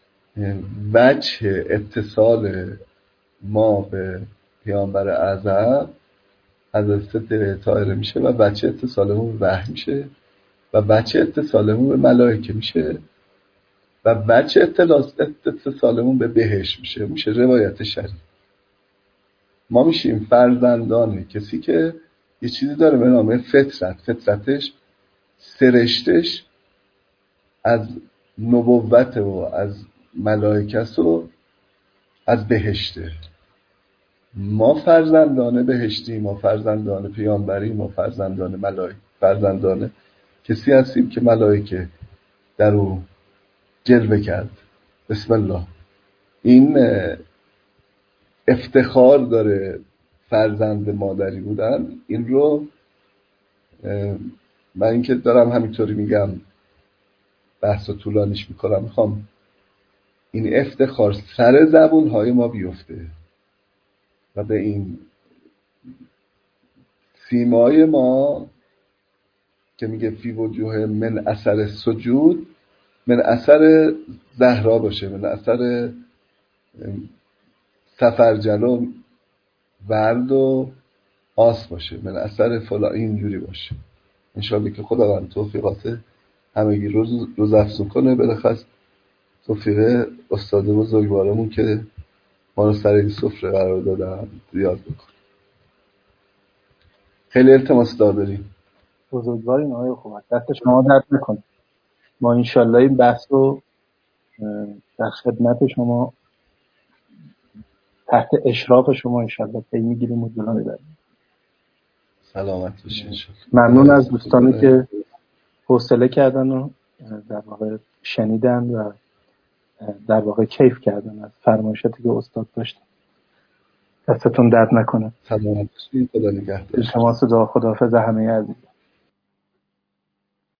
وجه اتصال ما به پیامبر اعظم حضرت صدیقه طاهره میشه و وجه اتصالمون به وحی میشه و وجه اتصالمون به ملائکه میشه و وجه اتصالمون به بهشت میشه. میشه روایت شریف. ما میشیم فرزندان کسی که یه چیزی داره به نام فطرت. فطرتش، سرشتش از نبوت و از ملائکه و از بهشته. ما فرزندان بهشتی، ما فرزندان پیامبری، ما فرزندان ملائکه، فرزندان کسی هستیم که ملائکه در او جلوه کرد. بسم الله. این افتخار داره فرزند مادری بودن. این رو من اینکه دارم همینطوری میگم، بحث رو طولانیش میکنم، میخوام این افتخار سر زبونهای ما بیفته و به این سیمای ما که میگه فی وجوه من اثر سجود، من اثر زهرا باشه، من اثر سفرجل و ورد و آس باشه، من اثر فلا اینجوری باشه. انشالله که خداوند توفیقات همگی روز روز افزون کنه. بلخص توفیق استاد بزرگوارمون که ما رو سر این سفره قرار دادن زیاد بکن. خیلی التماس داریم. بزرگوارین آقای خوبت، دست شما درد نکنه. ما انشالله این بحث رو در خدمت شما تحت اشراف شما انشالله پی میگیریم و جلو میبریم. سلامت باشین. ممنون از دوستانی که حوصله کردن و در واقع شنیدن و در واقع کیف کردن از فرمایشاتی که استاد داشتن. دستتون درد نکنه. سلامت باشین. خدا نگهدار. التماس دعا خداحافظ همه عزیز.